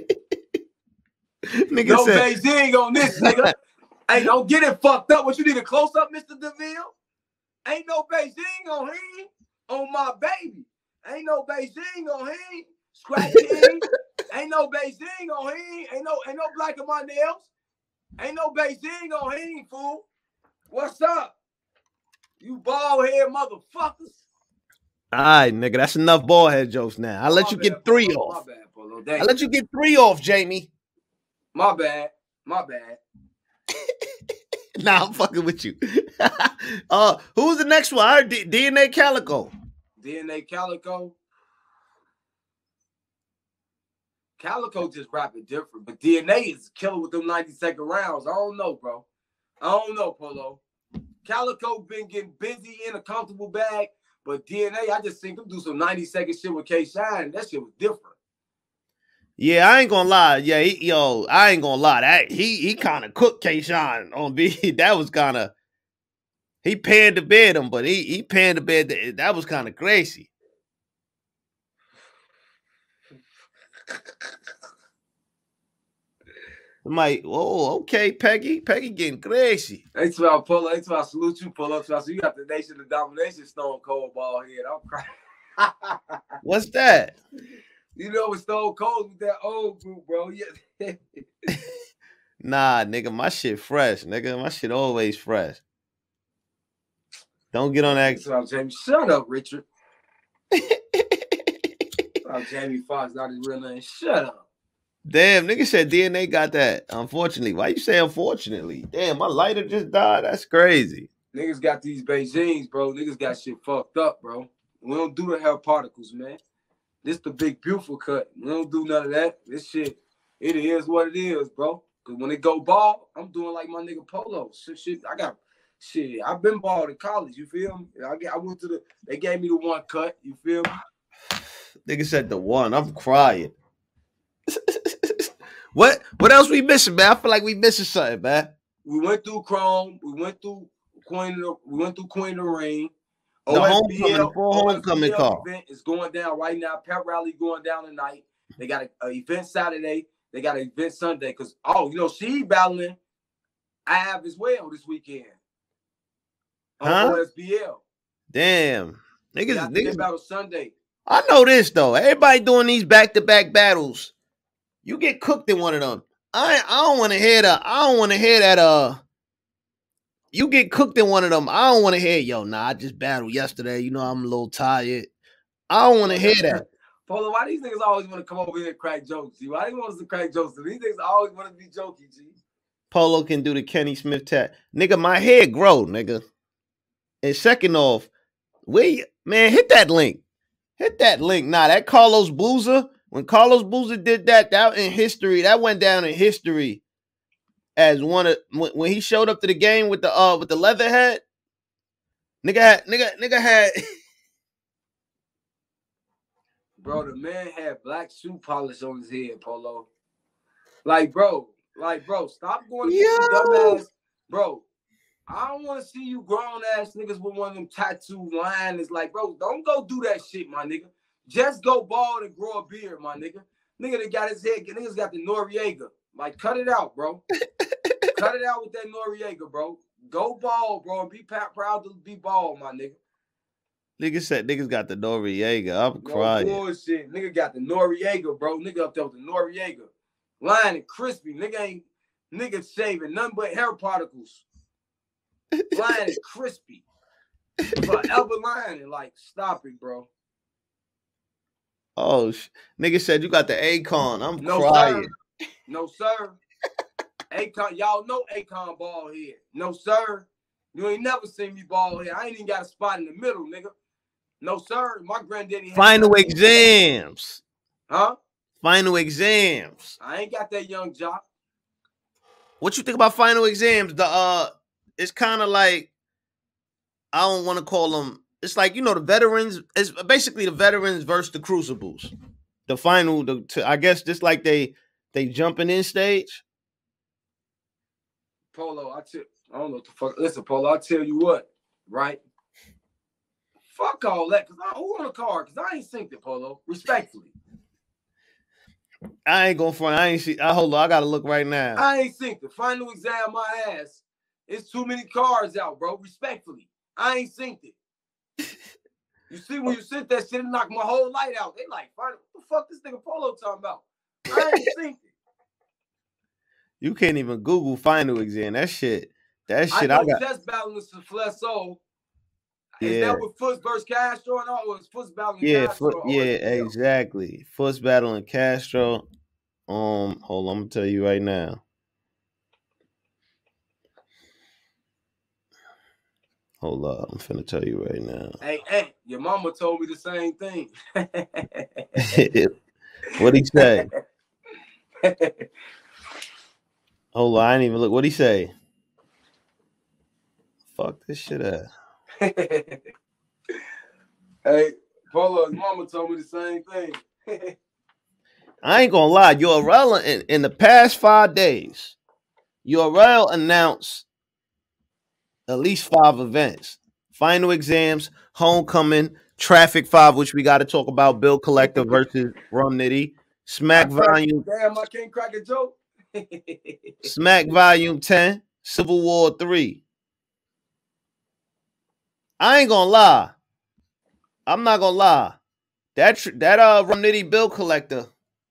Speaker 1: Nigga
Speaker 2: no
Speaker 1: said,
Speaker 2: Beijing on this, nigga. Hey, don't get it fucked up. What you need a close up, Mr. DeVille? Ain't no Beijing on him, on my baby. Ain't no Beijing on him. Scratch him. Ain't no Beijing on him. Ain't no black on my nails. Ain't no Beijing on him, fool. What's up? You bald head motherfuckers.
Speaker 1: All right, nigga. That's enough bald head jokes now. I'll let you get 3 off.
Speaker 2: My bad, Polo.
Speaker 1: I'll let you get 3 off, Jamie.
Speaker 2: My bad.
Speaker 1: Nah, I'm fucking with you. Who's the next one? I heard DNA Calico.
Speaker 2: DNA Calico. Calico just rapping different, but DNA is killing with them 90-second rounds. I don't know, bro. I don't know, Polo. Calico been getting busy in a comfortable bag, but DNA, I just seen him do some 90-second shit with K-Shine. That shit was different.
Speaker 1: Yeah, I ain't gonna lie. Yeah, I ain't gonna lie. That he kind of cooked K-Shine on B. That was kind of He panned the bed him, but he panned the bed. That was kind of crazy. I'm like, oh, okay, Peggy getting crazy.
Speaker 2: That's why I pull up. That's why I salute you, pull up. So you got the Nation of Domination Stone Cold ball head. I'm crying.
Speaker 1: What's that?
Speaker 2: You know it's Stone Cold with that old group, bro. Yeah.
Speaker 1: Nah, nigga, my shit fresh, nigga. My shit always fresh. Don't get on that.
Speaker 2: Jamie. Shut up, Richard. Jamie Foxx, not his real name. Shut up.
Speaker 1: Damn, nigga said DNA got that. Unfortunately. Why you say unfortunately? Damn, my lighter just died. That's crazy.
Speaker 2: Niggas got these Beijings, bro. Niggas got shit fucked up, bro. We don't do the hair particles, man. This the big beautiful cut. We don't do none of that. This shit, it is what it is, bro. Cause when it go bald, I'm doing like my nigga Polo. Shit, I've been bald in college, you feel me? I went to they gave me the one cut, you feel me?
Speaker 1: Nigga said the one. I'm crying. What else we missing, man? I feel like we missing something, man.
Speaker 2: We went through Chrome. We went through Queen of the Ring.
Speaker 1: The full homecoming call
Speaker 2: event is going down right now. Pep rally going down tonight. They got an event Saturday. They got an event Sunday. Cause she battling Av as well this weekend. OSBL.
Speaker 1: Damn, niggas
Speaker 2: battle Sunday.
Speaker 1: I know this though. Everybody doing these back-to-back battles. You get cooked in one of them. I don't want to hear that. I don't want to hear that. You get cooked in one of them. I don't want to hear, I just battled yesterday. I'm a little tired. I don't want to hear that.
Speaker 2: Polo, why these niggas always want to come over here and crack jokes? G? Why they want us to crack jokes? These niggas always want to be jokey, G.
Speaker 1: Polo can do the Kenny Smith tap. Nigga, my hair grow, nigga. And second off, hit that link. Hit that link. Nah, that Carlos Boozer, when Carlos Boozer did that in history, that went down in history as one of when he showed up to the game with the leather hat. Nigga had
Speaker 2: Bro, the man had black shoe polish on his head, Polo. Like, bro, stop going to get dumbass. Bro, I don't want to see you grown ass niggas with one of them tattoo lines. Like, bro, don't go do that shit, my nigga. Just go bald and grow a beard, my nigga. Nigga that got his head, niggas got the Noriega. Like, cut it out, bro. Cut it out with that Noriega, bro. Go bald, bro, and be proud to be bald, my nigga.
Speaker 1: Nigga said niggas got the Noriega. I'm crying.
Speaker 2: Bullshit. Nigga got the Noriega, bro. Nigga up there with the Noriega. Line and crispy. Nigga shaving nothing but hair particles. Line and crispy. Forever lining. Like, stop it, bro.
Speaker 1: Oh, nigga said you got the Akon. I'm crying.
Speaker 2: Sir. No, sir. Akon, y'all know Akon bald head. No, sir. You ain't never seen me bald head. I ain't even got a spot in the middle, nigga. No, sir. My granddaddy had
Speaker 1: final exams.
Speaker 2: Huh?
Speaker 1: Final exams.
Speaker 2: I ain't got that young jock.
Speaker 1: What you think about final exams? It's kind of like, I don't want to call them. It's like, the veterans. It's basically the veterans versus the crucibles. The final, I guess, just like they jumping in stage.
Speaker 2: Polo, I don't know what the fuck. Listen, Polo, I'll tell you what, right? Fuck all that, because who on the card? Because I ain't synced it, Polo. Respectfully.
Speaker 1: I ain't going for it. I ain't see. Hold on, I gotta look right now.
Speaker 2: I ain't synced it. Final exam, my ass. It's too many cards out, bro. Respectfully. I ain't synced it. You see, when you sent that shit, it knocked my whole light out. They like, what the fuck this nigga Polo talking about? I ain't synced it.
Speaker 1: You can't even Google final exam. That shit. I
Speaker 2: got test battling with Flesso.
Speaker 1: Yeah.
Speaker 2: Is that with Foots versus Castro and all? Or is Foots battling
Speaker 1: Castro? Exactly. Foots battling Castro. Hold on, I'm gonna tell you right now. Hold up, I'm finna tell you right now.
Speaker 2: Hey, your mama told me the same thing.
Speaker 1: What'd he say? Hold on, I didn't even look. What'd he say? Fuck this shit up.
Speaker 2: Hey, Polo's mama told me the same thing.
Speaker 1: I ain't gonna lie. URL in the past 5 days, URL announced At least 5 events. Final exams, homecoming, traffic 5, which we got to talk about. Bill Collector versus Rum Nitty. Smack Volume.
Speaker 2: Damn, I can't crack a joke.
Speaker 1: Smack Volume 10. Civil War 3. I ain't gonna lie. I'm not gonna lie. That Rum Nitty Bill Collector.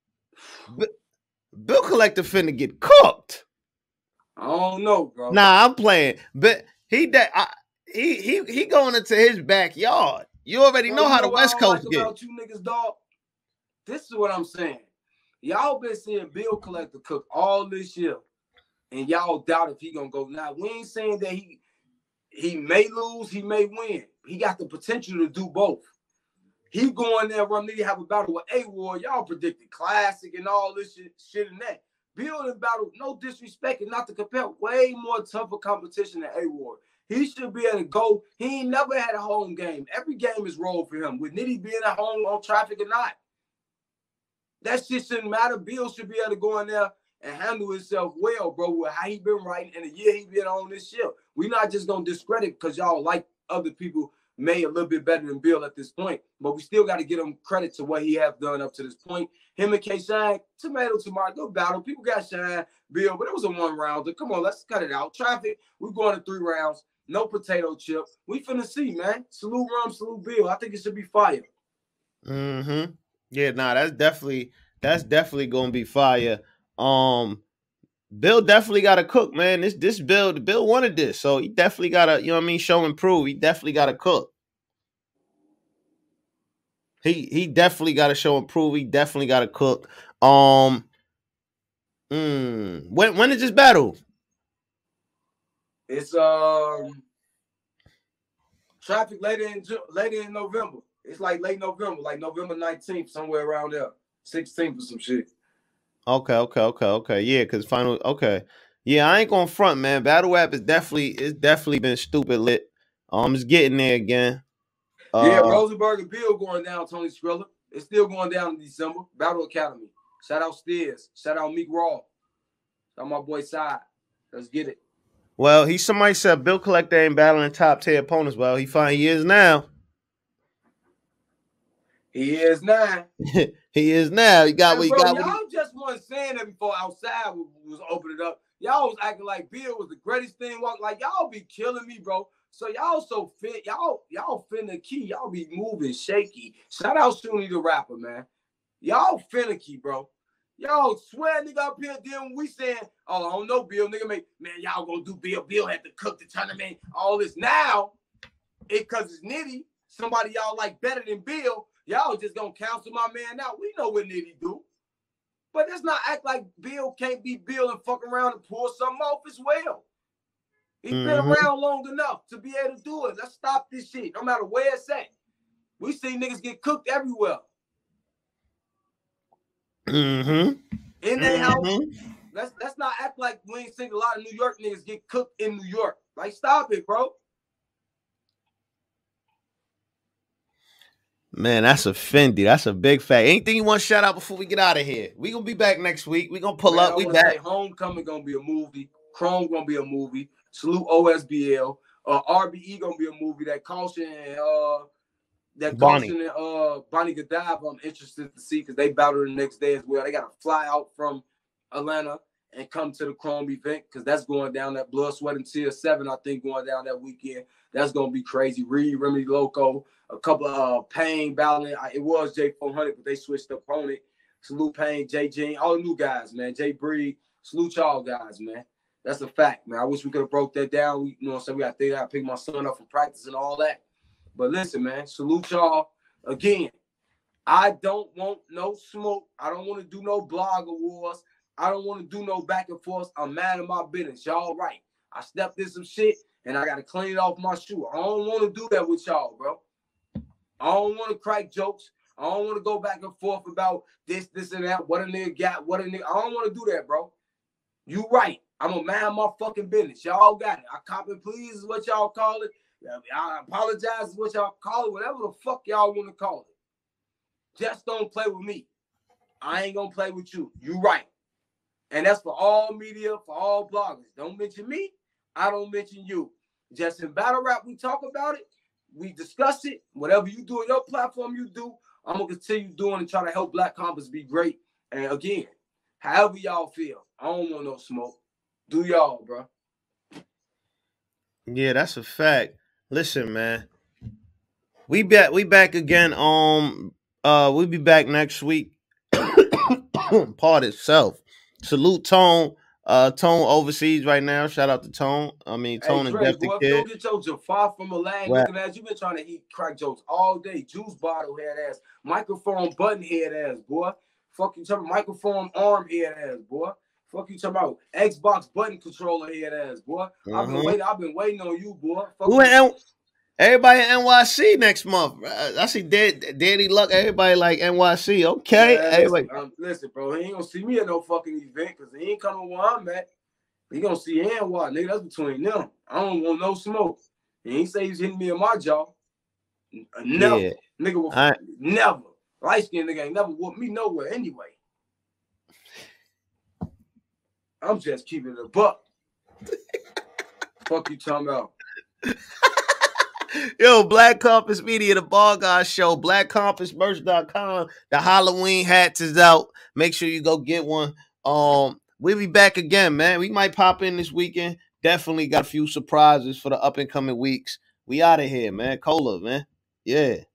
Speaker 1: Bill Collector finna get cooked.
Speaker 2: I don't know, bro.
Speaker 1: Nah, I'm playing. But he going into his backyard. You already know how the West Coast get.
Speaker 2: About you niggas, dog. This is what I'm saying. Y'all been seeing Bill Collector cook all this year, and y'all doubt if he gonna go. Now we ain't saying that he may lose, he may win. He got the potential to do both. He going there, Rum Nitty have a battle with A-Ward. Y'all predicted classic and all this shit and that. Bill in battle, no disrespect and not to compare, way more tougher competition than A-Ward. He should be able to go. He ain't never had a home game. Every game is rolled for him. With Nitty being at home on traffic or not. That shit shouldn't matter. Bill should be able to go in there and handle himself well, bro, with how he been writing and the year he been on this shit. We not just going to discredit because y'all like other people made a little bit better than Bill at this point, but we still got to give him credit to what he have done up to this point. Him and K-Shine, tomato, good battle. People got Shine, Bill, but it was a 1-rounder. Come on, let's cut it out. Traffic, we're going to 3 rounds. No potato chip. We finna see, man. Salute Rum, salute Bill. I think it should be fire.
Speaker 1: Mm-hmm. Yeah, nah, that's definitely gonna be fire. Bill definitely got to cook, man. This Bill wanted this, so he definitely got to, you know what I mean, show and prove. He definitely got to cook. He definitely got to show and prove. He definitely got to cook. When is this battle?
Speaker 2: It's traffic later in November. It's like late November, like November 19th, somewhere around there, 16th or some shit.
Speaker 1: Okay. Yeah, because final. Okay, yeah, I ain't gonna front, man. Battle Rap is definitely been stupid lit. It's getting there again.
Speaker 2: Yeah, Rosenberg and Bill going down. Tony Skrilla. It's still going down in December. Battle Academy. Shout out Steers. Shout out Meek Raw. Shout out my boy Side. Let's get it.
Speaker 1: Well, somebody said Bill Collector ain't battling top tier opponents. Well, he is now.
Speaker 2: He is now.
Speaker 1: He is now. He got what he got.
Speaker 2: Y'all just wasn't saying that before outside was opening up. Y'all was acting like Bill was the greatest thing. Like y'all be killing me, bro. So y'all so fit. Y'all finicky. Y'all be moving shaky. Shout out Shuni the rapper, man. Y'all finicky, bro. Y'all swear nigga up here. Then we saying, oh, I don't know, Bill. Nigga, man, y'all gonna do Bill. Bill had to cook the tournament. All this now, because it's Nitty. Somebody y'all like better than Bill. Y'all just gonna cancel my man out. We know what Nitty do. But let's not act like Bill can't be Bill and fuck around and pull something off as well. He's been around long enough to be able to do it. Let's stop this shit, no matter where it's at. We see niggas get cooked everywhere. In their house. Let's not act like we ain't seen a lot of New York niggas get cooked in New York. Like, stop it, bro.
Speaker 1: Man, that's a Fendi. That's a big fact. Anything you want to shout out before we get out of here? We gonna be back next week. We gonna pull up. We back.
Speaker 2: Homecoming gonna be a movie. Chrome gonna be a movie. Salute OSBL. RBE gonna be a movie. That Caution and Bonnie Godiva, I'm interested to see because they battle the next day as well. They gotta fly out from Atlanta and come to the Chrome event because that's going down. That Blood, Sweat, and Tears 7, I think, going down that weekend. That's gonna be crazy. Reed, Remedy Loco, a couple of Pain battling. It was J400, but they switched the opponent. Salute Pain, J Jean, all the new guys, man. J Breed, salute y'all guys, man. That's a fact, man. I wish we could have broke that down. We, you know what I'm saying? We got to pick my son up from practice and all that. But listen, man, salute y'all. Again, I don't want no smoke. I don't want to do no blog awards. I don't want to do no back and forth. I'm mad at my business. Y'all right. I stepped in some shit, and I got to clean it off my shoe. I don't want to do that with y'all, bro. I don't want to crack jokes. I don't want to go back and forth about this, and that. What a nigga got, what a nigga. I don't want to do that, bro. You right. I'm a man of my fucking business. Y'all got it. I cop and please is what y'all call it. I apologize is what y'all call it. Whatever the fuck y'all want to call it. Just don't play with me. I ain't going to play with you. You right. And that's for all media, for all bloggers. Don't mention me. I don't mention you. Just in battle rap, we talk about it. We discuss it. Whatever you do on your platform, you do. I'm going to continue doing and try to help Black Compass be great. And again, however y'all feel, I don't want no smoke. Do y'all, bro.
Speaker 1: Yeah, that's a fact. Listen, man. We back again. We'll be back next week. Part itself. Salute Tone. Tone overseas right now. Shout out to Tone. I mean, Tone and Jeff the Kid.
Speaker 2: Don't get your Jafar from Milan looking ass. You've been trying to eat crack jokes all day. Juice bottle head ass. Microphone button head ass, boy. Fuck you talking about microphone arm head ass, boy. Fuck you talking about Xbox button controller head ass, boy. I've been waiting on you, boy.
Speaker 1: Everybody in NYC next month. I see Danny Luck. Everybody like NYC. Okay.
Speaker 2: Yeah, listen, bro. He ain't gonna see me at no fucking event because he ain't coming where I'm at. He gonna see NY, nigga. That's between them. I don't want no smoke. He ain't say he's hitting me in my jaw. Never. Yeah. Nigga, never. Light skinned nigga ain't never whooped me nowhere anyway. I'm just keeping it a buck. Fuck you talking about?
Speaker 1: Yo, Black Compass Media, the Ball Guy Show, blackcompassmerch.com. The Halloween hats is out. Make sure you go get one. We'll be back again, man. We might pop in this weekend. Definitely got a few surprises for the up and coming weeks. We out of here, man. Cola, man. Yeah.